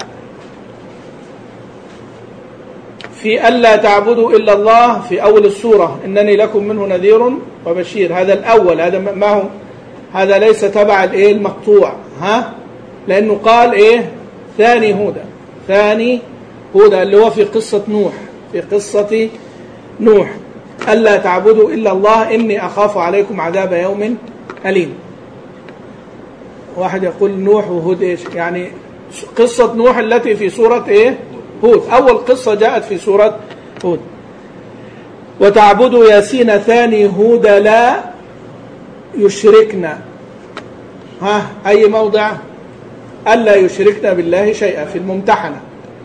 في ألا تعبدوا إلا الله في أول السورة، إنني لكم منه نذير وبشير. هذا الأول، هذا ما هو، هذا ليس تبع الإيه المقطوع، ها لأنه قال إيه ثاني هودا، ثاني هودا اللي هو في قصة نوح، في قصة نوح ألا تعبدوا إلا الله إني أخاف عليكم عذاب يوم أليم. واحد يقول نوح وهود إيش يعني؟ قصة نوح التي في سورة إيه هود، أول قصة جاءت في سورة هود. وتعبدوا ياسين ثاني هود لا يشركنا، ها أي موضع؟ ألا يشركنا بالله شيئا في الممتحنة،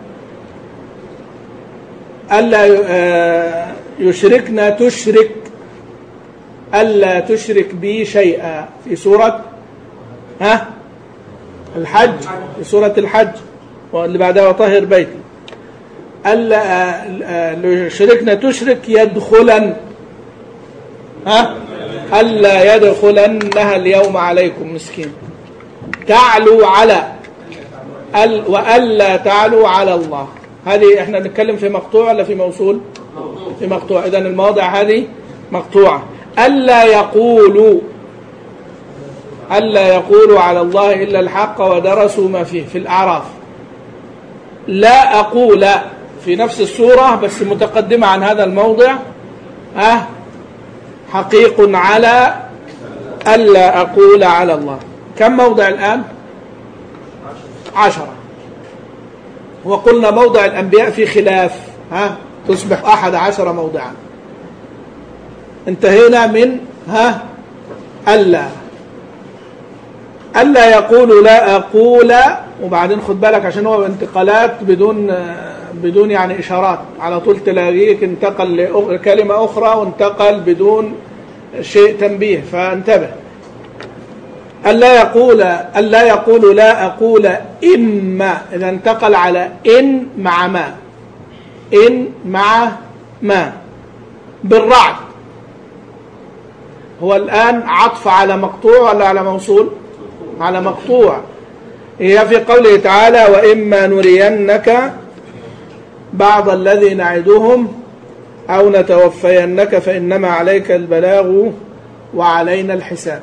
ألا يشركنا تشرك، ألا تشرك بي شيئا في سورة ها الحج، في سورة الحج واللي بعدها وطهر بيتي. ألا يشركنا تشرك يدخلن، ها ألا يدخلنها اليوم عليكم مسكين. تعلوا على ال وألا تعلوا على الله، هذه احنا نتكلم في مقطوع ولا في موصول؟ في مقطوع. إذن المواضع هذه مقطوعة. ألا يقولوا، ألا يقولوا على الله إلا الحق ودرسوا ما فيه في الأعراف. لا أقول في نفس السورة بس متقدمة عن هذا الموضع، أه حقيق على ألا أقول على الله. كم موضع الآن؟ عشرة. وقلنا موضع الأنبياء في خلاف، ها تصبح أحد عشر موضعا. انتهينا من ها ألا ألا يقول لا أقول، وبعدين خد بالك عشان هو انتقالات بدون بدون يعني إشارات، على طول تلاقيك انتقل لكلمة أخرى وانتقل بدون شيء تنبيه، فانتبه. ألا يقول ألا يقول لا أقول إما، إذا انتقل على إن مع ما، إن مع ما بالرعد. هو الآن عطف على مقطوع ولا على موصول؟ على مقطوع. هي في قوله تعالى وإما نرينك بعض الذي نعدهم أو نتوفينك فإنما عليك البلاغ وعلينا الحساب.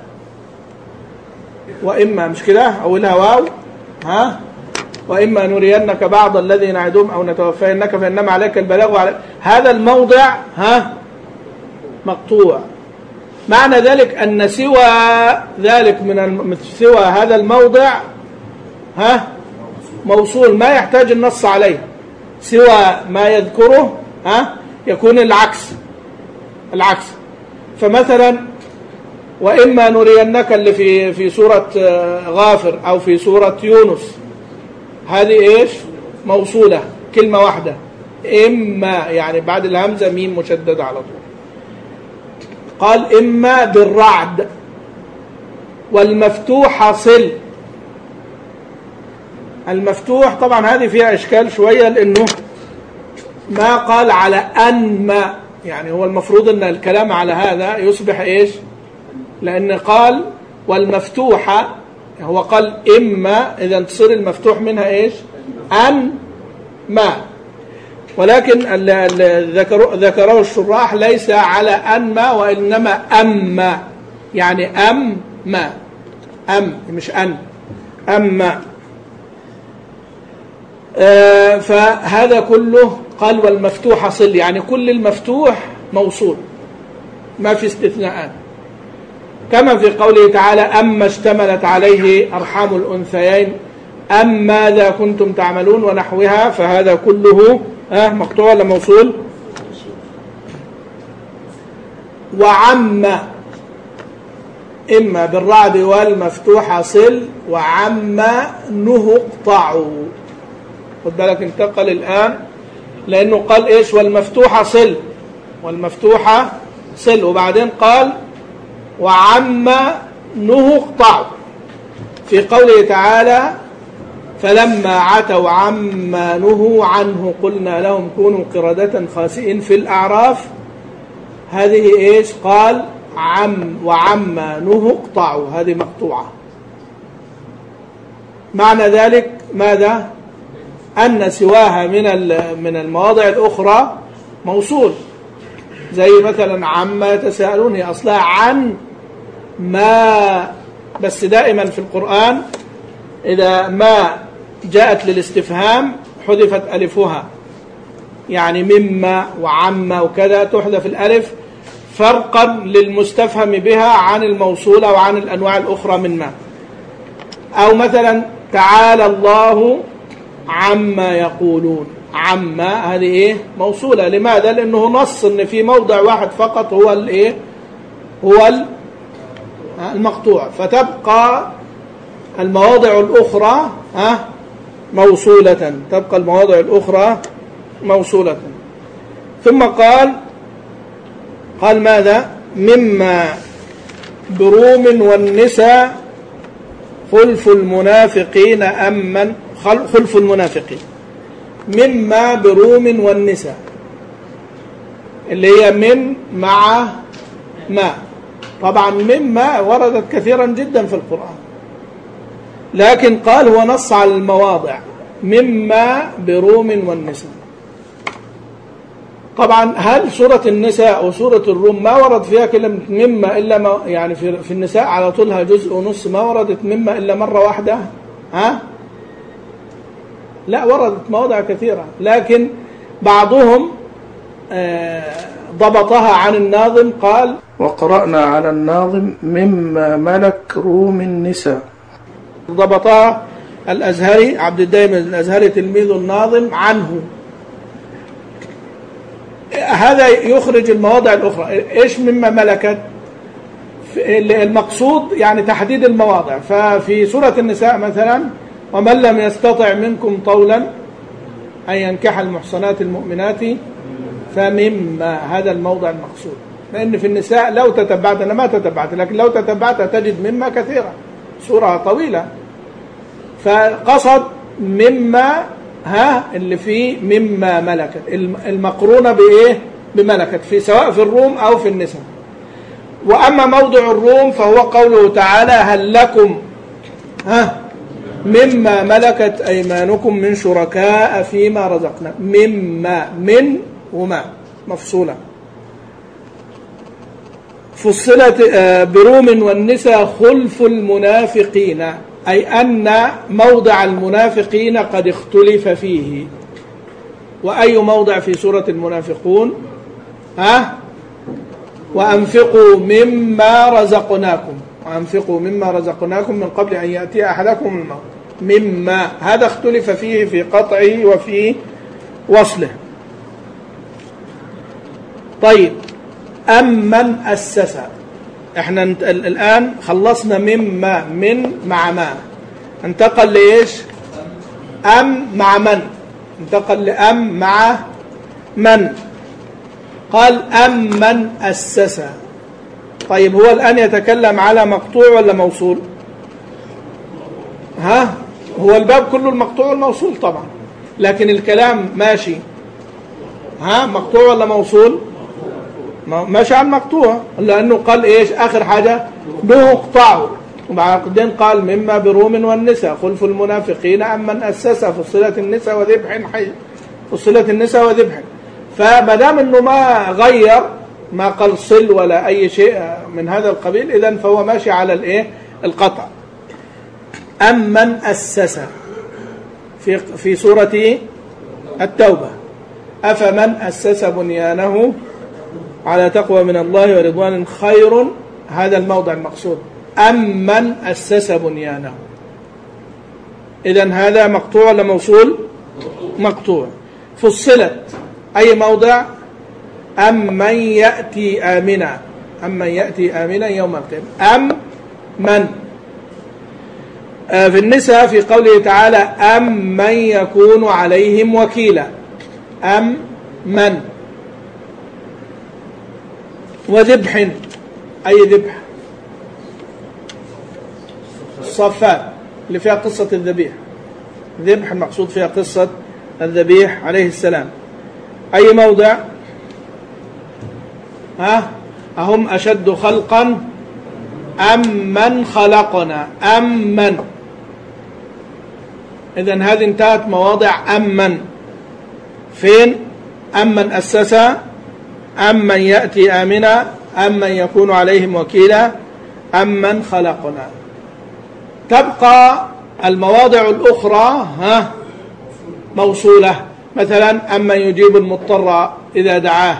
وإما مش كده أولها واو، ها وإما نرينك بعض الذي نعدهم أو نتوفينك فإنما عليك البلاغ وعلي... هذا الموضع ها مقطوع. معنى ذلك أن سوى ذلك من سوى هذا الموضع ها موصول ما يحتاج النص عليه، سوى ما يذكره ها يكون العكس العكس. فمثلا وإما نرينك اللي في في سورة غافر أو في سورة يونس، هذه إيش موصولة كلمة واحدة، إما يعني بعد الهمزة ميم مشددة على طول. قال إما بالرعد والمفتوح صل. المفتوح طبعا هذه فيها إشكال شوية، لأنه ما قال على أن ما، يعني هو المفروض أن الكلام على هذا يصبح إيش، لأن قال والمفتوحة، هو قال إما، إذا تصير المفتوح منها إيش أن ما. ولكن ذكره, ذكره الشراح ليس على أن ما وإنما أما، يعني أم ما، أم مش أن، أما. آه فهذا كله قال والمفتوح صل، يعني كل المفتوح موصول ما في استثناءات، كما في قوله تعالى أما اشتملت عليه أرحام الأنثيين أم ماذا كنتم تعملون ونحوها، فهذا كله ها أه مقطوع ولا موصول؟ وعم إما بالرعد والمفتوحة صل، وعم نه اقطعوا. خد بالك انتقل الآن لأنه قال إيش؟ والمفتوحة صل، والمفتوحة صل، وبعدين قال وعم نه اقطعوا في قوله تعالى فلما عتوا عما نهوا عنه قلنا لهم كونوا قردة خاسئين في الأعراف. هذه إيش؟ قال عم وعما نهوا اقطعوا، هذه مقطوعة. معنى ذلك ماذا؟ أن سواها من من المواضع الأخرى موصول، زي مثلا عما يتساءلون، هي أصلها عن ما، بس دائما في القرآن إذا ما جاءت للاستفهام حذفت ألفها، يعني مما وعما وكذا تحذف الألف فرقا للمستفهم بها عن الموصولة وعن الأنواع الأخرى من ما. أو مثلا تعالى الله عما يقولون، عما هذه إيه؟ موصولة. لماذا؟ لأنه نص إن في موضع واحد فقط هو الإيه؟ هو المقطوع، فتبقى المواضع الأخرى ها موصولة، تبقى المواضع الأخرى موصولة. ثم قال قال ماذا؟ مما بروم والنساء خلف المنافقين أمن خلف المنافقين. مما بروم والنساء اللي هي من مع ما، طبعا مما وردت كثيرا جدا في القرآن، لكن قال هو نص على المواضع مما بروم والنساء. طبعا هل سورة النساء وسورة الروم ما ورد فيها كلمة مما إلا ما، يعني في, في النساء على طولها جزء ونص ما وردت مما إلا مرة واحدة؟ ها؟ لا، وردت مواضع كثيرة، لكن بعضهم ضبطها عن الناظم قال وقرأنا على الناظم مما ملك روم النساء. ضبطها الأزهري عبد الدائم الأزهري تلميذ الناظم عنه. هذا يخرج المواضع الأخرى. إيش مما ملكت؟ المقصود يعني تحديد المواضع. ففي سورة النساء مثلا ومن لم يستطع منكم طولا أن ينكح المحصنات المؤمنات فمما، هذا الموضع المقصود. لأن في النساء لو تتبعت، أنا ما تتبعت، لكن لو تتبعت تجد مما كثيرة، سورة طويلة، فقصد مما ها اللي فيه مما ملكت المقرونة بإيه؟ بملكت، في سواء في الروم أو في النساء. وأما موضع الروم فهو قوله تعالى هل لكم ها مما ملكت أيمانكم من شركاء فيما رزقنا. مما، من وما مفصولة. فصلت بروم والنساء خلف المنافقين، أي أن موضع المنافقين قد اختلف فيه. وأي موضع في سورة المنافقون؟ ها؟ وأنفقوا مما رزقناكم، وأنفقوا مما رزقناكم من قبل أن يأتي أحدكم الموت. مما، هذا اختلف فيه في قطعه وفي وصله. طيب، أمن أسس، احنا الآن خلصنا مما، من مع ما، انتقل لإيش؟ أم مع من، انتقل لأم مع من. قال أم من أسس. طيب هو الآن يتكلم على مقطوع ولا موصول؟ ها؟ هو الباب كله المقطوع والموصول طبعا، لكن الكلام ماشي ها مقطوع ولا موصول؟ ماشي عن مقطوع، لأنه قال إيش آخر حاجة؟ نهوا اقطعوا، وبعدين قال مما بروم والنساء خلف المنافقين أم من أسس فصلت النساء وذبح حي فصلت النساء وذبح. فما دام إنه ما غير، ما قال صل ولا أي شيء من هذا القبيل، إذن فهو ماشي على الإيه؟ القطع. أم من أسس في في سورة التوبة أفمن أسس بنيانه على تقوى من الله ورضوان خير، هذا الموضع المقصود. أم من أسس بنيانه، إذن هذا مقطوع ولا موصول؟ مقطوع. فصلت أي موضع؟ أم من يأتي آمنا، أم من يأتي آمنا يوم القيامة، أم من. في النساء في قوله تعالى أم من يكون عليهم وكيلا، أم من. وذبح أي ذبح؟ الصفات اللي فيها قصة الذبيح، ذبح المقصود فيها قصة الذبيح عليه السلام. أي موضع؟ ها أهم أشد خلقا أم من خلقنا، أم من. إذن هذه انتهت مواضع أم من. فين؟ أم من أسس، أم من يأتي آمنا، أم من يكون عليهم وكيلا، أم من خلقنا. تبقى المواضع الأخرى ها موصولة، مثلا أم من يجيب المضطر إذا دعاه،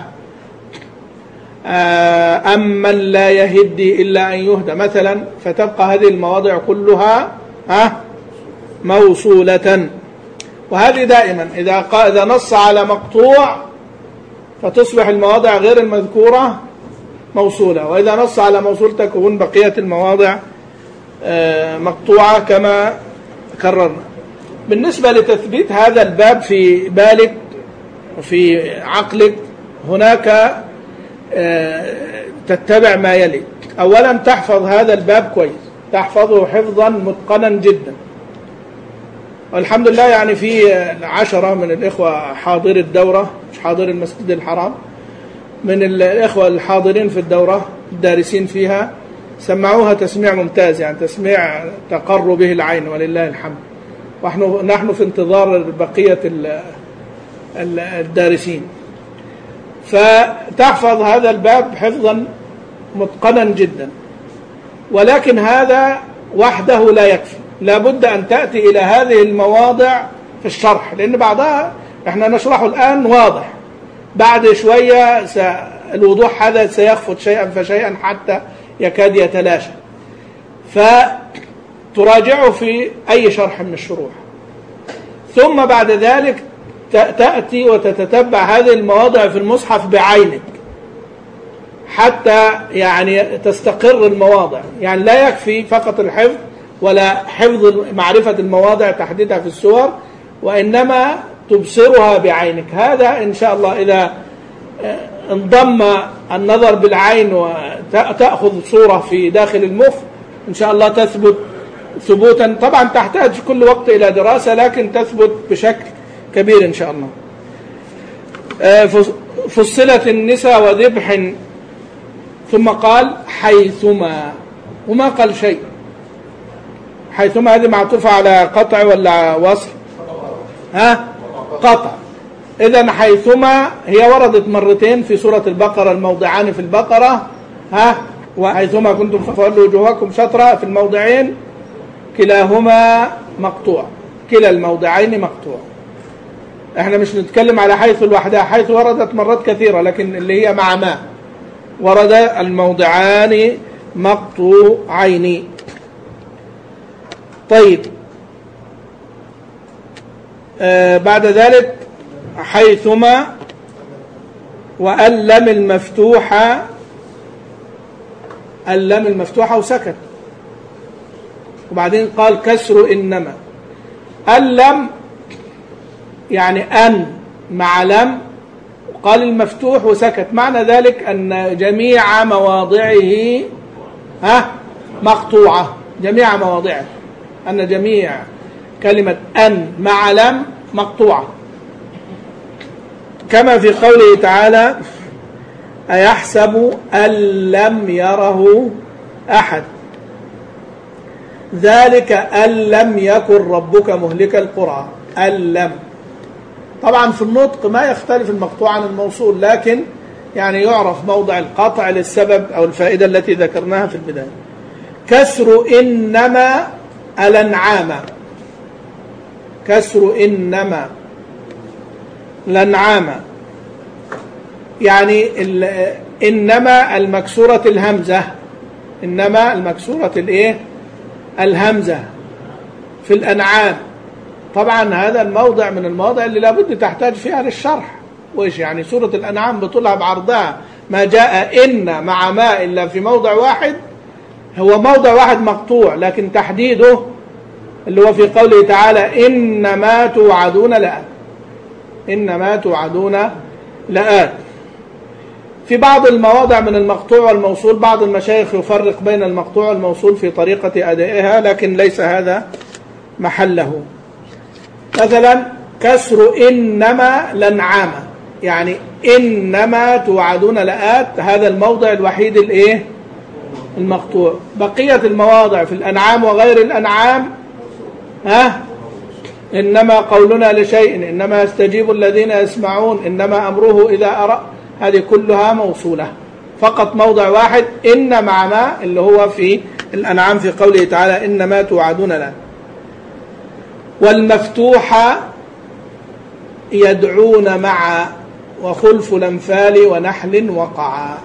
أم من لا يهدي إلا أن يهدى مثلا. فتبقى هذه المواضع كلها ها موصولة. وهذه دائما إذا إذا نص على مقطوع فتصبح المواضع غير المذكورة موصولة، وإذا نص على موصول تكون بقية المواضع مقطوعة كما كررنا. بالنسبة لتثبيت هذا الباب في بالك وفي عقلك هناك تتبع ما يلي. أولا تحفظ هذا الباب كويس، تحفظه حفظا متقنا جدا. والحمد لله يعني في عشرة من الإخوة حاضر الدورة، مش حاضر المسجد الحرام، من الإخوة الحاضرين في الدورة الدارسين فيها سمعوها تسميع ممتاز، يعني تسميع تقر به العين ولله الحمد. ونحن نحن في انتظار بقية الدارسين. فتحفظ هذا الباب حفظا متقنا جدا. ولكن هذا وحده لا يكفي، لابد أن تأتي إلى هذه المواضع في الشرح، لأن بعضها احنا نشرحه الآن واضح، بعد شوية الوضوح هذا سيخفت شيئا فشيئا حتى يكاد يتلاشى. فتراجعه في أي شرح من الشروح، ثم بعد ذلك تأتي وتتتبع هذه المواضع في المصحف بعينك حتى يعني تستقر المواضع. يعني لا يكفي فقط الحفظ ولا حفظ معرفة المواضع تحديدها في السور، وإنما تبصرها بعينك. هذا إن شاء الله إذا انضم النظر بالعين وتأخذ صورة في داخل المخ إن شاء الله تثبت ثبوتا. طبعا تحتاج كل وقت إلى دراسة، لكن تثبت بشكل كبير إن شاء الله. فصلت النساء وذبح، ثم قال حيثما، وما قال شيء. حيثما هذه معطوفة على قطع ولا وصل؟ ها قطع. إذن حيثما هي وردت مرتين في سورة البقرة، الموضعان في البقرة، ها وحيثما كنتم فولوا وجوهكم شطرا، في الموضعين كلاهما مقطوع، كلا الموضعين مقطوع. احنا مش نتكلم على حيث لوحدها، حيث وردت مرات كثيرة، لكن اللي هي مع ما ورد الموضعان مقطوعين. طيب آه بعد ذلك حيثما وألم المفتوحة، ألم المفتوحة وسكت، وبعدين قال كسر إنما. ألم يعني أن مع لم، قال المفتوح وسكت، معنى ذلك أن جميع مواضعه ها مقطوعة، جميع مواضعه، أن جميع كلمة أن مع لم مقطوعة، كما في قوله تعالى أيحسب أن لم يره أحد، ذلك أن لم يكن ربك مهلك القرى. أن لم طبعا في النطق ما يختلف المقطوع عن الموصول، لكن يعني يعرف موضع القطع للسبب أو الفائدة التي ذكرناها في البداية. كسر إنما الأنعام، كسر إنما الأنعام يعني إنما المكسورة الهمزة، إنما المكسورة الإيه الهمزة في الأنعام، طبعا هذا الموضع من المواضع اللي لابد تحتاج فيها للشرح. وإيش يعني سورة الأنعام بطولها بعرضها، ما جاء إن مع ما إلا في موضع واحد، هو موضع واحد مقطوع، لكن تحديده اللي هو في قوله تعالى إنما توعدون لآت، إنما توعدون لآت. في بعض المواضع من المقطوع والموصول بعض المشايخ يفرق بين المقطوع والموصول في طريقة أدائها، لكن ليس هذا محله. مثلا كسر إنما لنعام، يعني إنما توعدون لآت، هذا الموضع الوحيد الإيه المقطوع. بقية المواضع في الأنعام وغير الأنعام ها إنما قولنا لشيء، إنما يستجيب الذين يسمعون، إنما أمره إذا أرى، هذه كلها موصولة. فقط موضع واحد إن مع ما اللي هو في الأنعام في قوله تعالى إنما توعدون لآت. والمفتوحة يدعون مع وخلف الأنفال ونحل وقعا.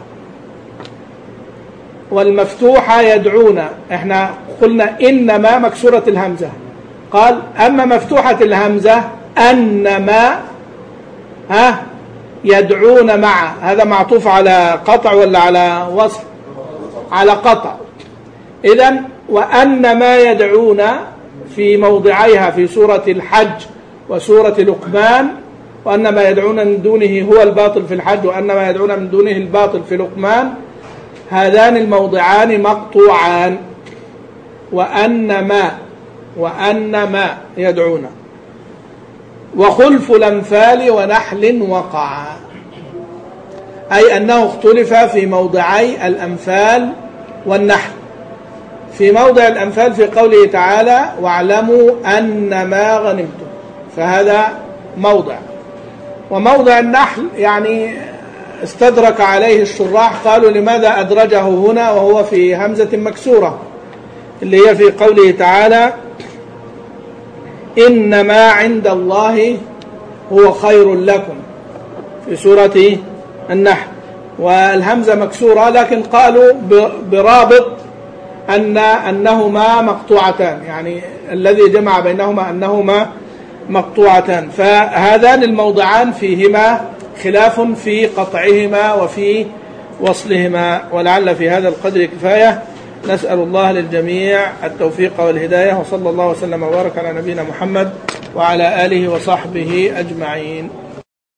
والمفتوحة يدعون، احنا قلنا إنما مكسورة الهمزة، قال أما مفتوحة الهمزة أنما ها يدعون مع، هذا معطوف على قطع ولا على وصف؟ على قطع. إذن وأنما يدعون في موضعيها في سورة الحج وسورة لقمان، وأنما يدعون من دونه هو الباطل في الحج، وأنما يدعون من دونه الباطل في لقمان، هذان الموضعان مقطوعان. وأنما وأنما يدعون وخلف الأنفال ونحل وقع، أي أنه اختلف في موضعي الأنفال والنحل. في موضع الأنفال في قوله تعالى واعلموا أنما غنمتم، فهذا موضع. وموضع النحل يعني استدرك عليه الشراح، قالوا لماذا أدرجه هنا وهو في همزة مكسورة، اللي هي في قوله تعالى إنما عند الله هو خير لكم في سورة النحل، والهمزة مكسورة، لكن قالوا برابط أن أنهما مقطوعتان، يعني الذي جمع بينهما أنهما مقطوعتان. فهذان الموضعان فيهما خلاف في قطعهما وفي وصلهما. ولعل في هذا القدر كفاية. نسأل الله للجميع التوفيق والهداية، وصلى الله وسلم وبارك على نبينا محمد وعلى آله وصحبه أجمعين.